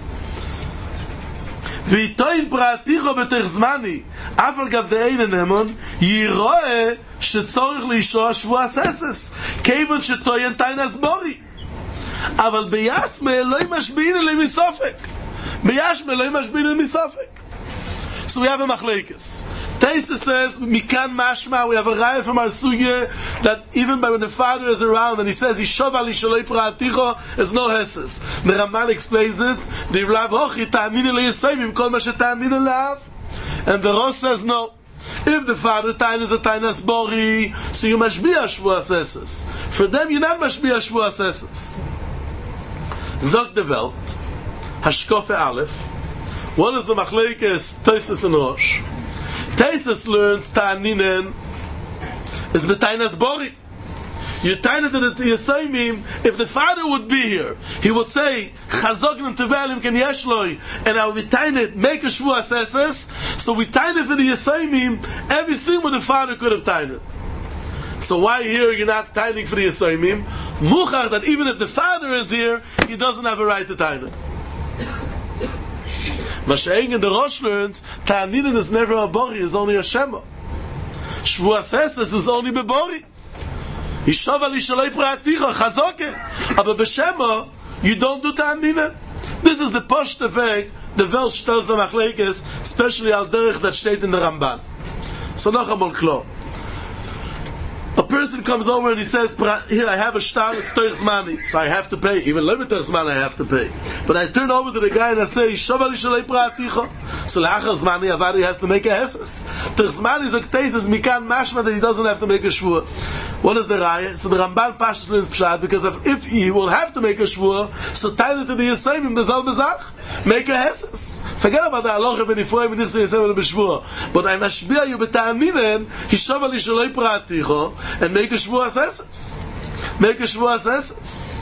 V'itoin pra'aticho b'toich zmani, af al gav de'ein enemon, yiroe shetzorich li'ishoa shvuas eses, kevon shetoyen tainas bori. אבל ביasme לא משביעים אלא מסופק. ביasme לא משביעים אלא מסופק. So we have a machlekes. Taisa says, Mikan Mashma, we have a raya from our sugya that even when the father is around and he says, Yishov ali shaloi pra'aticho, there's no heses. The Ramal explains it, the Rav Hochi ta'aminu le'yesayimim kol ma she'ta'aminu le'av. And the Rosh says, no. If the father tain is a tainas bori, so you mashbiya shvuas heses. For them, you're not mashbiya shvuas heses. Zog de Welt, Hashkofe Aleph. What is the machlekes Tosfos and Rosh? Tosfos learns ta'aninen is betainas bori. You taina to the Yesayimim. If the father would be here, he would say Chazognim tevelim ken yeshloi, and I would taina make a shvuas heses. So we taina for the Yesayimim everything what the father could have taina. So why here you're not taining for the Yesayimim? Muchar that even if the father is here, he doesn't have a right to taina. Mashayin in the Rosh learns ta'aninen is never a bori, is only a shema. Shvuas heses is only bebori. Yishov ali shaloi pra'aticha chazoke. Aber b'shema you don't do ta'aninen. This is the poshte weg the Welt stellt the machlekes, especially al derech that steht in the Ramban. So noch einmal klar. A person comes over and he says, here I have a shtar, it's Toich Zmani, so I have to pay. Even Levit Toich Zmani I have to pay. But I turn over to the guy and I say, Yishov ali shaloi pra'aticha. So Lachar Zmani, Avari has to make a heses. Toich Zmani is a ktesis, mikan mashma, that he doesn't have to make a shvur. What is the raya? So the Ramban Pashas learns Pshat, because if he will have to make a shvur, so tailor to the Yesayimim, the Zal Bezach, make a heses. Forget about the halacha when Yifroim and Yisrael Yisrael b'shvur. But I mashbiya you b'ta'aminen, Yishov ali shaloi pra'aticha, and make a shvuas heses. Make a shvuas heses.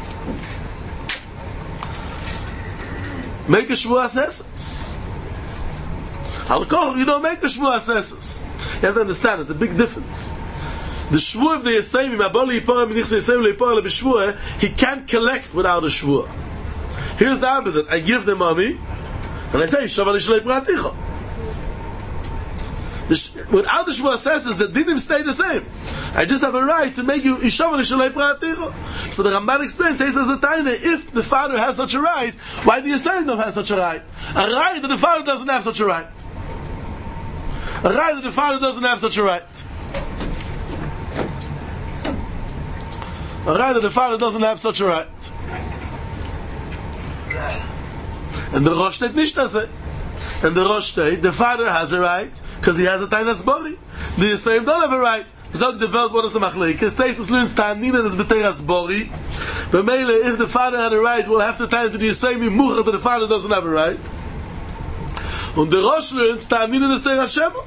Make a shvuas heses. Halakor, you don't make a shvuas heses. You have to understand, it's a big difference. The shvur of the Yesayimim, Aboli Yipor Menichse Yesayim Leipor LeBeshvur, he can't collect without a shvur. Here's the opposite. I give the money, and I say, Yishov ali shaloi pra'aticha. Without the shvuas heses, the dinim stay the same. I just have a right to make you Yishov ali shaloi pra'aticha. So the Ramban explained, Tosfos Ataina, if the father has such a right, why do the Yisrael don't have such a right? A right that the father doesn't have such a right. A right that the father doesn't have such a right. A right that the father doesn't have such a right. And the Rosh steht nicht das. And the Rosh steht, the father has a right, because he has a tainas bori. The Yisrael don't have a right. Zog the Welt, what is the machlekes? Tosfos learns ta'aninen is b'teiras bori. But mainly, if the father had a right, we'll have to tie to the Yisrael muchar that the father doesn't have a right. And the Rosh learns ta'aninen is teiras shema.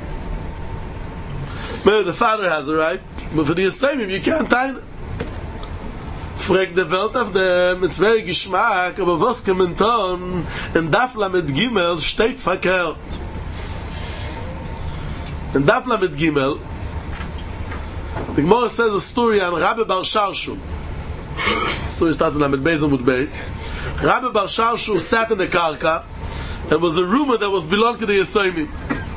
Maybe the father has a right, but for the Yisrael you can't tie it. Frag the Welt auf dem, it's very Geschmack, aber was kommentan, in Daf Lamed Gimel steht verkehrt. In Daf Lamed Gimel, the Gemara says a story on Rabbi Bar Sharshu. The story starts in Lamed Beis Amud Beis. Rabbi Bar Sharshu sat in the karka, and was a rumor that was belonged to the Yesayimim.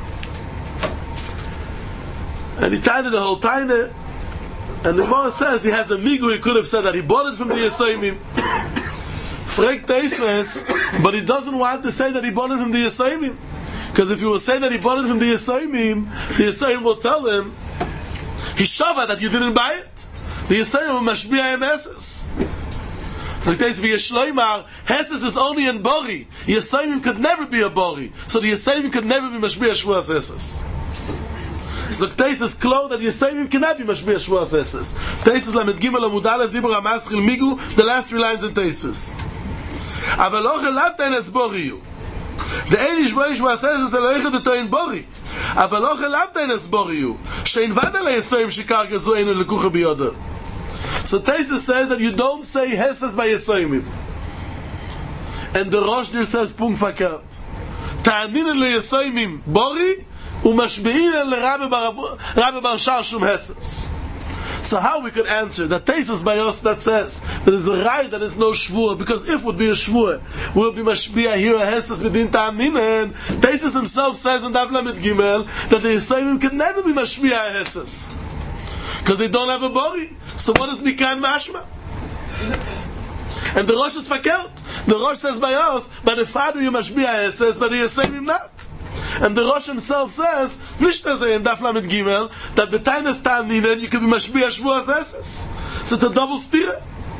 And he tied the whole tiny. And the Gemara says he has a migu, he could have said that he bought it from the Yesayimim. Frag Tosfos, but he doesn't want to say that he bought it from the Yesayimim. Because if he will say that he bought it from the Yesayimim will tell him, he shava that you didn't buy it. The Yesayimim will mashbiya him heses. So Tosfos v'yeshloimar, heses is only in bori. Yesayimim could never be a bori. So the Yesayimim could never be mashbiya shvuas heses. So Tosfos klo that Yesayimim cannot be mashbiya shvuas heses. Tosfos Lamed Gimel Amud Aleph Dibur HaMaschil Migu, the last 3 lines in Tosfos. Aval och elav tainas bori. The Einish Boish was heses eloicha de toin bori. Aval och elav tainas bori. Shein vada le Yesayim shikar gezu einu lekucha biyoda. So Tosfos says that you don't say heses by Yesayimim. And the Rosh there says punkt verkehrt. Ta'aninen le Yesayimim bori, umashbeinen le Rabbi Bar Sharshu heses. So how we could answer that Tosfos by us that says there is a right that is no shvur, because if it would be a shvur, will be mashbiya here a heses midin ta'aninen. Tosfos himself says in Daf Lamed Gimel that the Yisraelim can never be mashbiya a heses because they don't have a bori. So what is mikan mashma? And the Rosh is fakert. The Rosh says by us, by the father you mashbiya a heses, but the Yisraelim not. And the Rosh himself says, nicht as in Daf Lamed Gimel, that betainas ta'aninen, you can be mashbiach shvuas eses. So it's a double stira.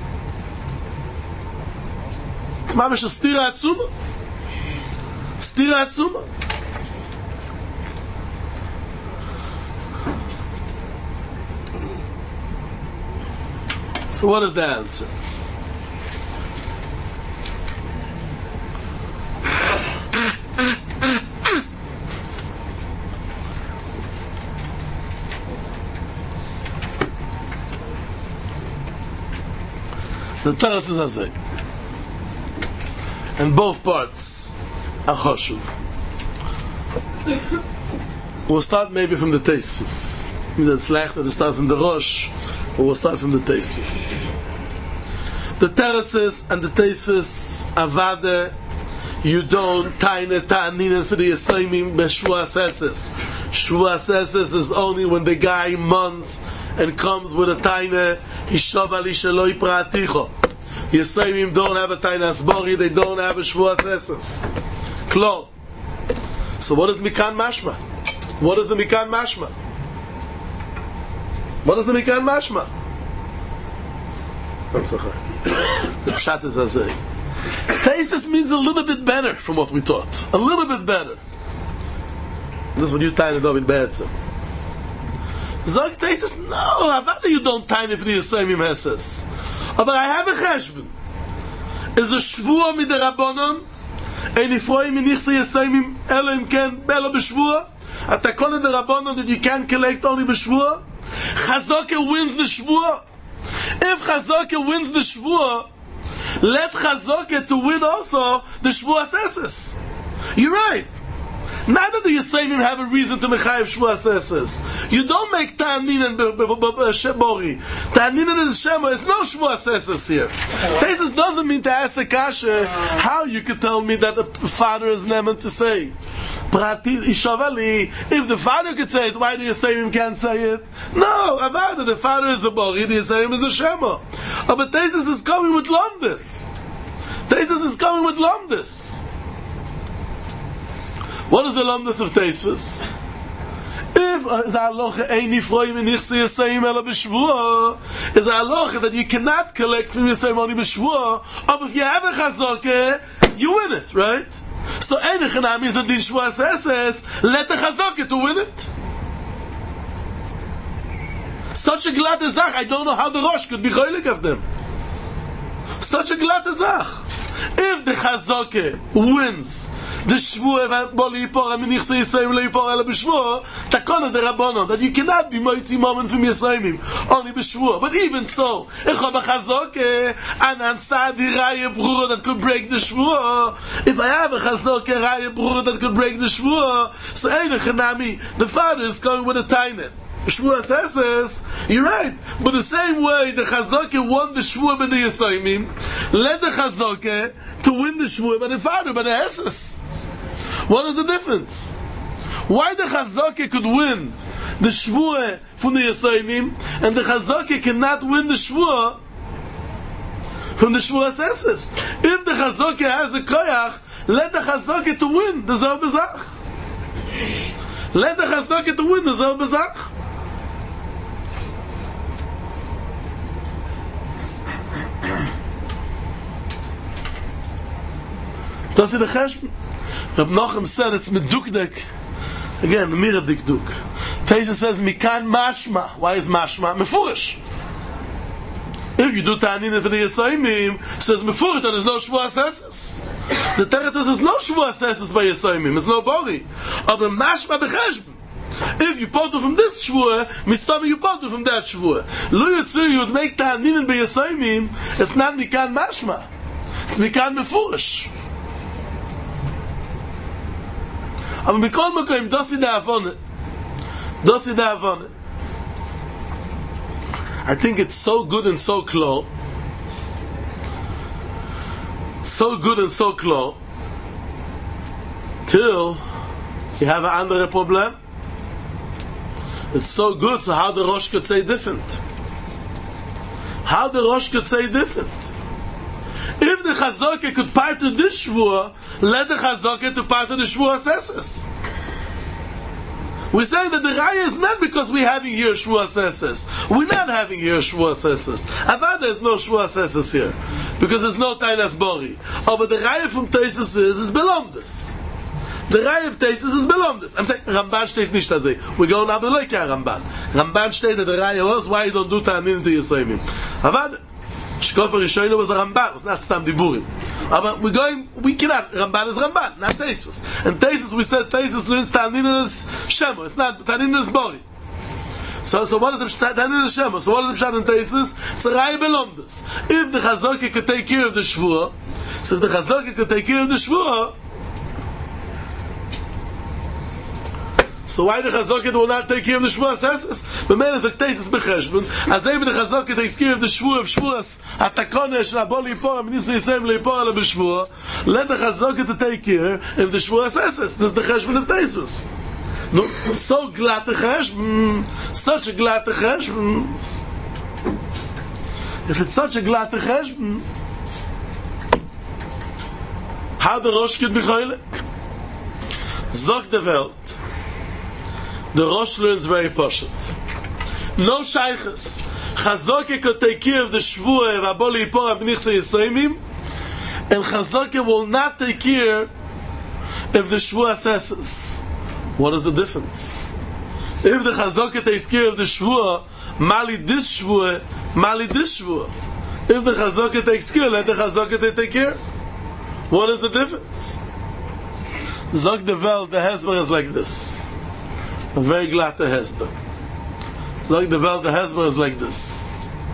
It's mamish a stira atzuma. Stira atzuma. So what is the answer? The teretz is azay, and both parts are choshuv. We'll start maybe from the Tosfos. It's lech that we start from the Rosh, but we'll start from the Tosfos. The teretzes and the Tosfos avade. You don't taine ta'aninen for the Yisayimim b'shvuas eses. Shvuas eses is only when the guy months and comes with a taine hishav ali sheloi praticho. Yisayimim don't have a taine asbori, they don't have a shvuas eses. Klo. So what is mikan mashma? What is the mikan mashma? What is the mikan mashma? The pshat is azay. Taisus means a little bit better from what we taught. A little bit better. This is what you tiny David Be'etzem. Zog Taisus, no, Avada you don't tiny for the Yisayimim Heses. But I have a cheshbon. Is a shvua mid the Rabbanon, ein ifroim in Nichse Yisayimim, Elohim ken, Belo b'shvua, at the Kohen the Rabbanon that you can collect only b'shvua. Chazaka wins the shvua. If Chazaka wins the shvua, let Chazaka to win also the Shvuas Eses. You're right. Not that the Yisayimim have a reason to mechayev Shvuas Eses. You don't make Ta'aninen Shebori. Ta'aninen is Shema. It's no Shvuas Eses here. Taisus doesn't mean to ask a kasha how you could tell me that the father is neman to say. If the father could say it, why do Yisayimim can't say it? No, Avada, the father is a Bori, the Yisayim is a Shema. But Taisus is coming with Lomdus. Taisus is coming with Lomdus. What is the Lomdus of Taisus? If is halacha ein nifroim in Nichse Yisayim ela b'shvua, is halacha that you cannot collect from Yisayim only b'shvua, but if you have a chazaka, you win it, right? So any chanami is the din shvuas eses, let the chazaka to win it. Such a glad zach, I don't know how the Rosh could be choilik of them. Such a glad zach. If the chazaka wins the shvuah boli yipor aminichse Yisayim lo yipor ela b'shvuah, takona the Rabbanon that you cannot be moitzi moment from Yisayimim only b'shvuah. But even so, echa b'chazaka an sadi raya brura that could break the shvuah. If I have a chazaka raya brura that could break the shvuah, so ein chanami the father is going with a tainen. Shvuas Eses, you're right. But the same way the Chazaka won the Shvuah by the Yisayimim, let the Chazaka to win the Shvuah by the father, by the Eses. What is the difference? Why the Chazaka could win the Shvuah from the Yisayimim, and the Chazaka cannot win the Shvuah from the Shvuas Eses? If the Chazaka has a koyach, let the Chazaka to win the Zel Bezach. Let the Chazaka to win the Zel Bezach. Das ist der Cheshbon. Reb Nochem said it's medukdek. Again, mira dikduk. Taisus says, mikan mashma. Why is mashma? Mefurish. If you do ta'aninen for the Yisayimim, says mefurish that there's no shvuas eses. The teretz says there's no shvuas eses by Yisayimim. There's no body. But mashma b'cheshbon. If you part from this shvuah, mistami you part from that shvuah. Lo yitzu, you would make ta'aninen by Yisayimim. It's not mikan mashma. It's mikan mefurish. Aber bikol makom dosi da avone. Dosi da avone. I think it's so good and so close. So good and so close. Till you have an andere problem. It's so good, so how the Rosh could say different? How the Rosh could say different? If the Chazaka could part of this Shvuah, let the Chazaka to part of the Shvuah Eses. We're saying that the Raya is not because we're having here Shvuas Eses. We're not having here Shvuas Eses. Avad there's no Shvuas Eses here. Because there's no Tainas Bori. Oh, but the Raya from Taisus is Belomdus. The Raya of Taisus is Belomdus. I'm saying, Ramban steht nicht as a. We're going out the like Ramban. Ramban steht that the Raya was, why you don't do Ta'anin to Yisraelim. Avad, Shkofer Rishoyno was a Ramban, it's not Stam Diburim. But we cannot, Ramban is Ramban, not Taisus. And Taisus, we said Taisus learns Ta'anin as Shemo, it's not Ta'anin as Bori. So what is the Ta'anin as Shemo? So what is the Pshat in Taisus? It's a Raya Belomdus. If the Chazoki could take care of the Shvuah, so if the Chazoki could take care of the Shvuah, so why the Chazoket will not take care of the Shvuas Eses? But man is a Taisus Becheshbon. As even the Chazoket takes care of the Shvuas Hatakone Shabol Yipor Aminisa Yisem Leipor Ala B'Shvuah. Let the Chazoket to take care of the Shvuas Eses. This is the Cheshbon of Taisus. No, so glad the Cheshbon, such a glad the Cheshbon. If it's such a glad the Cheshbon, how the Rosh could be choilek? Zog the Welt. The Rosh learns very poshut. No shaykhs. Chazoke could take care of the Shvuah of Aboli Yipor Abnichsa Yisraelim, and Chazoke will not take care of the Shvuah Eses. What is the difference? If the Chazoke takes care of the Shvuah, Mali this Shvuah, Mali this Shvuah. If the Chazoke takes care, let the Chazoke take care. What is the difference? Zog the Welt, the Hezbollah is like this. I'm very glad to Hezbollah. Zog the Welt, the Hezbollah is like this.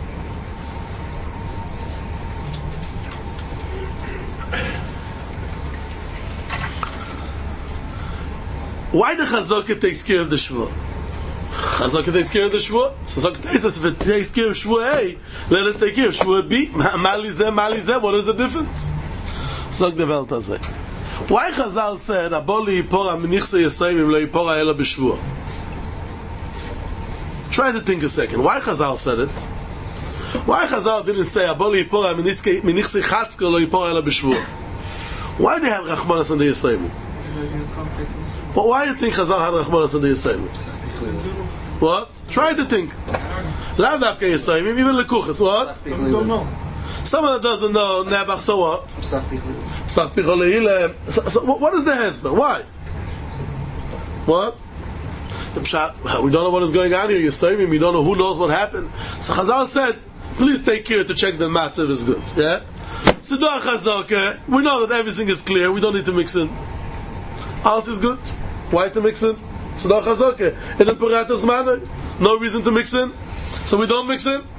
Why the Chazoke takes care of the Shvuah? Chazoke takes care of the Shvuah. So Zog says if it takes care of Shvuah A, let it take care of Shvuah B. Mali zeh, what is the difference? Zog the Welt has it. Why Chazal said, Aboli Yipor Aminichsa Yisraelim lo Yipor Ela B'Shvuah? Try to think a second. Why Chazal said it? Why Chazal didn't say, Aboli Yipor Aminichsa Chatzka lo Yipor Ela B'Shvuah? Why do they have Rachmanas on the Yisraelim? But why do you think Chazal had Rachmanas on the Yisraelim? What? Try to think. Lav Dafka Yisraelim, even Lekuchas. What? Someone that doesn't know Nebach, so what? So what is the hezbollah? Why? What? We don't know what is going on here. You're saying we don't know who knows what happened. So Chazal said, please take care to check the matzav is good. Yeah? Siddur Chazoke, we know that everything is clear. We don't need to mix in. Alles is good. Why to mix in? Siddur Chazoke. In the Puratos manner, no reason to mix in. So we don't mix in.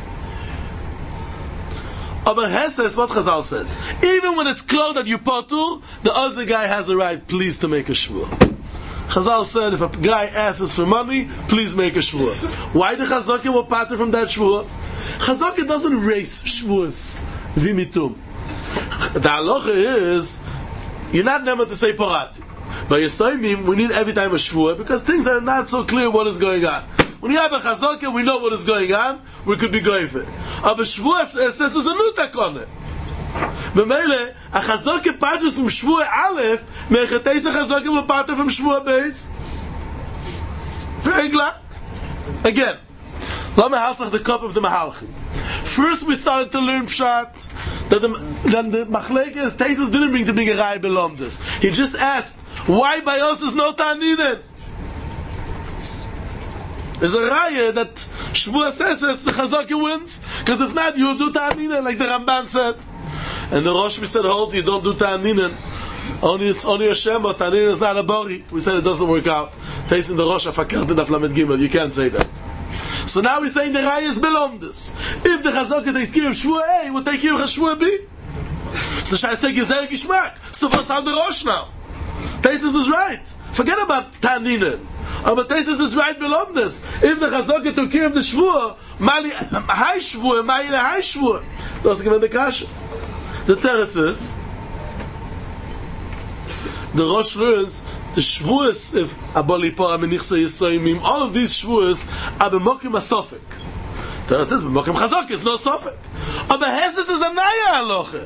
Aber Hesse is what Chazal said. Even when it's clear that you potur, the other guy has a right, please, to make a shvuah. Chazal said, if a guy asks for money, please make a shvuah. Why the Chazoke will pater from that shvuah? Chazoke doesn't race shvuahs vimitum. The halacha is, you're not never to say parati. But Yisraelim, we need every time a shvuah, because things are not so clear what is going on. When you have a Chazoke, we know what is going on, we could be going for it. Aber Shvuah says it's a new takone. B'meile, a Chazoke partes from Shvuah Aleph, mecheteis a Chazoke will parte from Shvuah Beis. Very glad. Again, let me halzach the cup of the Mahalchim. First we started to learn Pshat, that then the Machlekes, Taisus didn't bring the bigger Rai Belomdus. He just asked, why by us is no Ta'aninen? There's a raya that Shvuah says the Chazoke wins, because if not, you do Ta'aninen, like the Ramban said. And the Rosh we said holds you don't do Ta'aninen. It's only a Shem, but Ta'aninen is not a Bori. We said it doesn't work out. Tasting the Rosh Afakert Daf Lamed Gimel, you can't say that. So now we're saying the raya is Belomdus. If the Chazoke takes care of Shvuah A, will take care of Shvuah B. So the Shai say Gezer Gishmak. So what's on the Rosh now? Taisus is right. Forget about Ta'aninen. But Taisus is right Belomdus. If the Chazoke took care of the Shvuah, Mali Hai Shvuah, Mali Hai Shvuah. Doesn't give him the kasha. The teretz is, the Rosh learns the Shvuahs, if Aboli Yipor Aminichsa Yisraelim, all of these Shvuahs are b'mokim asofik. The teretz is b'mokim Chazoke, it's no sofik. But Hesses is a naya halacha.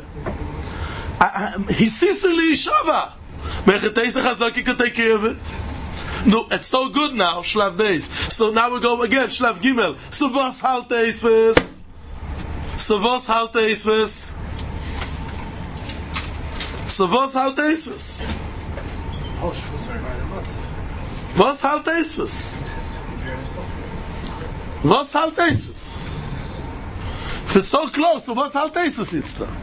Hisisi li Shava. Mecheteis Chazoke could take care of it. No, it's so good now, Shlav Beis. So now we go again, Shlav Gimel. So was halte is vis? So was halte is vis? So was halte is vis? Was halte is vis? Was halte is vis? If it's so close, so was halte is vis jetzt da?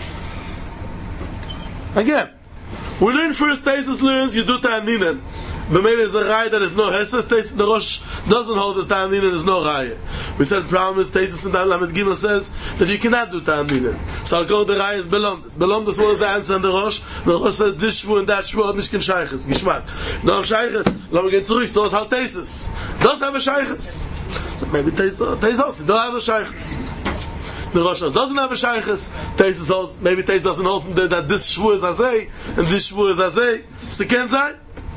Again, we learn first Taisus learns, you do Ta'aninen. B'meil is a Raya that is no Hesses, the Rosh doesn't hold this Ta'aninen, is no Raya. We said problem is Taisus and Lamed Gimel says that you cannot do Ta'aninen. So I'll go the Raya is Belomdus. Belomdus was the answer in the Rosh. The Rosh says this Shvu and that Shvu hat nicht kein Sheiches. Geschmack. No have Sheiches. Lass me get zurück, so is halt Taisus. Does have a Sheiches. So maybe Taisus don't have a Sheiches. The Rosh doesn't have a Sheiches. Maybe Taisus doesn't hold that this Shvu is Azay and this Shvu is Azay. So can say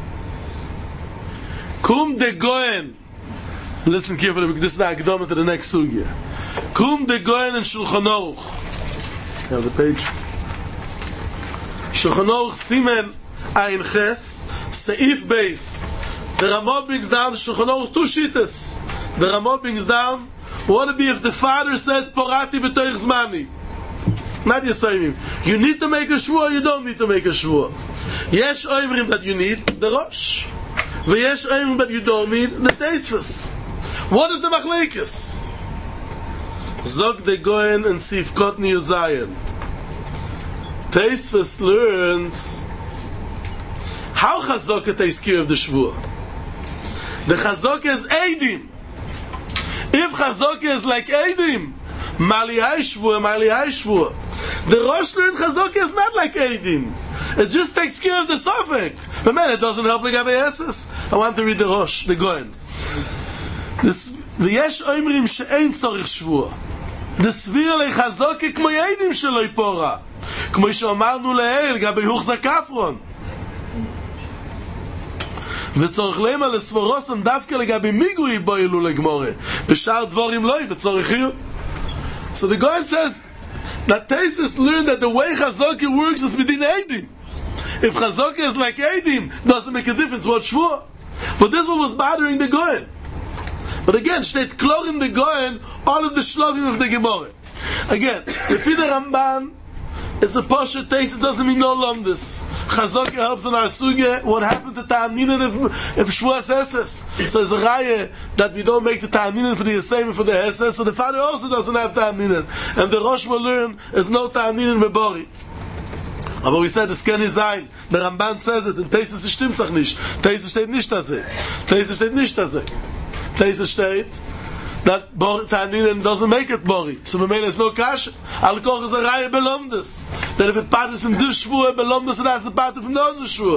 Kum de Goen. Listen carefully, this is the Akdama to the next sugya. Kum de Goen and Shulchan Aruch. You have the page. Shulchan Aruch Simen Ein Ches Seif Beis. The Ramah brings down Shulchan Aruch two shittas. The Ramah brings down what would it be if the father says Porati b'toich zmani? Not Yisayimim. You need to make a shvua, you don't need to make a shvua. Yesh oimrim that you need the Rosh. V'yesh oimrim that you don't need the Teisvus. What is the Machlekes? Zog de Goen and Sivkot Ni Yuzayin. Teisvus learns how Chazokah takes care of the shvua. The Chazokah is Eidim. If Chazokah is like Eidim, Mali Haishvua. The Rosh learned Chazokah is not like Eidim. It just takes care of the Sofek. But man, it doesn't help like Abayasas. I want to read the Rosh, the Goen. V'yesh oimrim she'ein tzorich shvua. The Svir le Chazokah kmo Eidim shelo yipora. Kmo she'omarnu le'el, gabe Huchza Kafron. וצורך למה לסבורוסם דווקא לגבי מיגוי בוילו לגמורה בשאר דבורים לא וצורך יהיו. So the Goen says that Taisus learned that the way Chazokah works is within Eidim. If Chazokah is like Eidim, doesn't make a difference what Shvua. But this one was bothering the Goen. But again, steht klar in the Goen all of the shlovim of the Gemara. Again, if the Ramban it's a Pasha Taisus doesn't mean no Lomdus. Chazokah helps in our sugya. What happened to Ta'aninen if Shvuas Eses? So it's a Raya that we don't make the Ta'aninen for the Yisayim and for the Eses. So the father also doesn't have Ta'aninen. And the Rosh will learn is no Ta'aninen Mebori. Aber we said es kann nicht sein. Der Ramban says it. Und Taisus stimmt sich nicht. Taisus steht nicht da sei. Taisus steht nicht da sei. Taisus steht that Ta'aninen doesn't make it Bori. So Mamela is no kash. Al-Koch is a Raya Belomdus. That if it parties from this Shvua, Belomdus, it has the party from the other Shvua.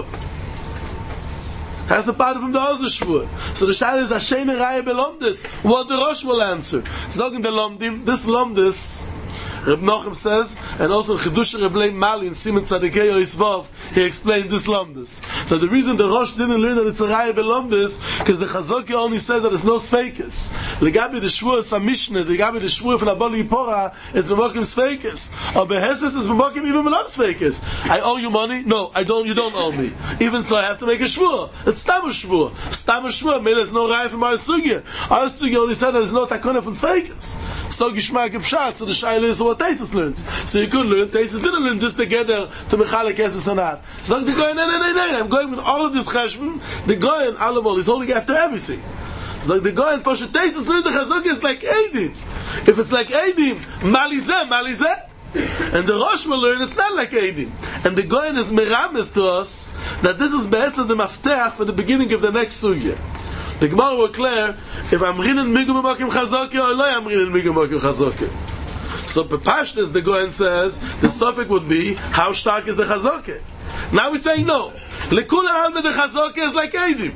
Has the party from the other Shvua. So the Shayla is a Shene Raya Belomdus. What the Rosh will answer. Sagen the Lomdim, this Lomdus, Reb Nochem says, and also in Chidusha Reb Lein Mali in Simon Tzadikei Yisvav, he explained this Lomdus. That the reason the Rosh didn't learn that it's a Raya Belomdus, because the Chazokah only says that it's no Sfeikes. Legabi the Shvua is a Mishnah, legabi the Shvua from Aboli Yipora, it's B'mokim Sfeikes. Or Beheses is B'mokim even Melot Sfeikes. I owe you money? No, I don't, you don't owe me. Even so I have to make a Shvua. It's Stam Shvua. Stam Shvua, maybe there's no Raya from our Sugya. Our Sugya only said that there's no Takona from Sfeikes. So Gishmak Pshat, so the Shaila is what Taisus learns. So you could learn, Taisus didn't learn this together to Mechalek Eses or not. So the Goyen, no, I'm going with all of this Cheshbon, the Goyen, Alamol, is holding after everything. So the Goyen, Poshet Taisus learned the Chazokah is like Eidim. If it's like Eidim, Malizeh. And the Rosh will learn it's not like Eidim. And the Goyen is meramis to us that this is Be'etzah the Maftech for the beginning of the next Sugya. The Gemara will declare if I'm rinin migu b'mokim Chazokah or lo I'm rinin migu b'mokim Chazokah. So Pepashtas, the Goyen says, the suffix would be, how stark is the Chazokah? Now we're saying no. Lekula alma the Chazokah is like Eidim.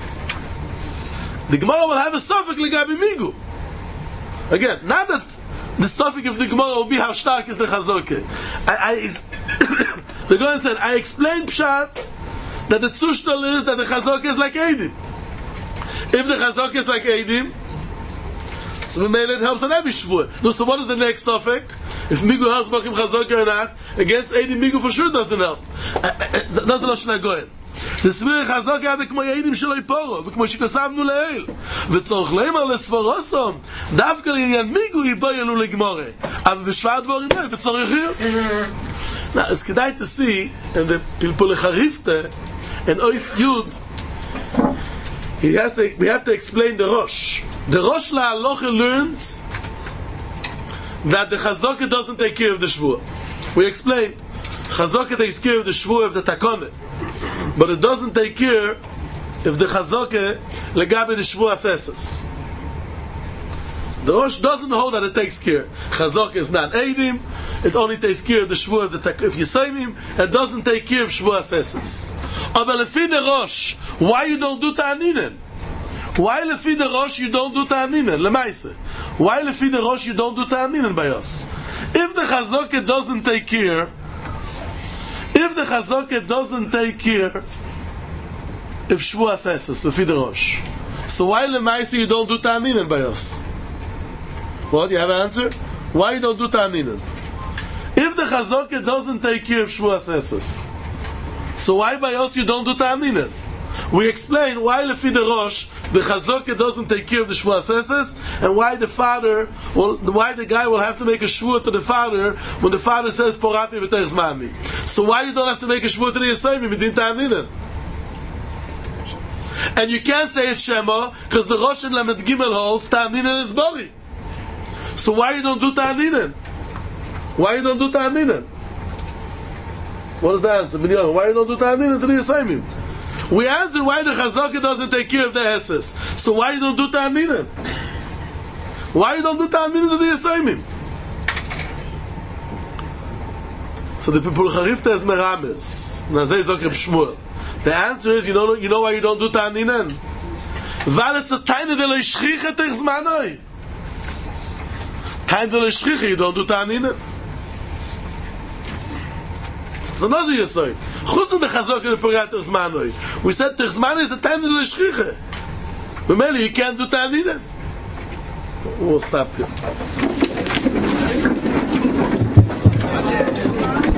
The Gemara will have a suffix legabi migu. Again, not that the suffix of the Gemara will be how stark is the Chazokah. The Goyen said, I explained Pshat that the Tzushtal is that the Chazokah is like Eidim. If the Chazokah is like Eidim, so it helps on every Shvua. No, so what is the next suffix? If Migu helps Mokim Chazokah or not, against Eidim Migu for sure doesn't help. That's the Lashon HaGoyen. דסביר חזוק יד כמו יעידים שלו יפורו, וכמו שכסבנו לאל. וצורך לאמר לספורוסום, דווקא לעניין מיגו יבוילו לגמורה. אבל בשבעת דבורים לא, וצורך Now, it's good to see in the Pilpul Charifte and Ois Yud, we have to explain the Rosh. The Rosh LaHalocha learns that the Chazokah doesn't take care of the Shvuah. We explained, Chazokah takes care of the Shvuah of the Takoneh, but it doesn't take care of the Chazokah legabe the Shvuah Sesses. The Rosh doesn't hold that it takes care. Chazokah is not Eidim, it only takes care of the Shvuah of the if Yisayimim, it doesn't take care of Shvuah Sesses. But lefi the Rosh, why you don't do Ta'aninen? Why lefi the Rosh you don't do Ta'aninen? Lemaise. Why lefi the Rosh you don't do Ta'aninen by us? If the Chazokah doesn't take care, if Shvuah Sesses, lefi the Rosh, so why lemaise you don't do Ta'aninen by us? What? You have an answer? Why you don't do Ta'aninen? If the Chazokah doesn't take care of Shvuah Sesses, so why by us you don't do Ta'aninen? We explain why lefi the Rosh the Chazokah doesn't take care of the Shvuah Sesses, and why the guy will have to make a Shvuah to the father when the father says Porati v'tech zmami. So why you don't have to make a Shvuah to the Yisayimim within Ta'aninen? And you can't say it's Shema because the Rosh in Lamed Gimel holds Ta'aninen is Bori. So why you don't do Ta'aninen? Why you don't do Ta'aninen? What is the answer? Why you don't do Ta'aninen to the Yisayimim? We answer why the Chazokah doesn't take care of the Esses. So why you don't do Ta'aninen? Why you don't do Ta'aninen to the Yisayimim? So the people Charifta is Merames. Nazay Zok Reb Shmuel. The answer is, you know why you don't do Ta'aninen? Weil it's a tiny de lo yishchicha tech zmanoi. Tiny de lo yishchicha, you don't do Ta'aninen. So another Yisayim. Chutz in the Chazokah and the Porat tech zmanoi. We said tech zmanoi is a tiny de lo yishchicha. But mainly you can't do Ta'aninen. We'll stop here.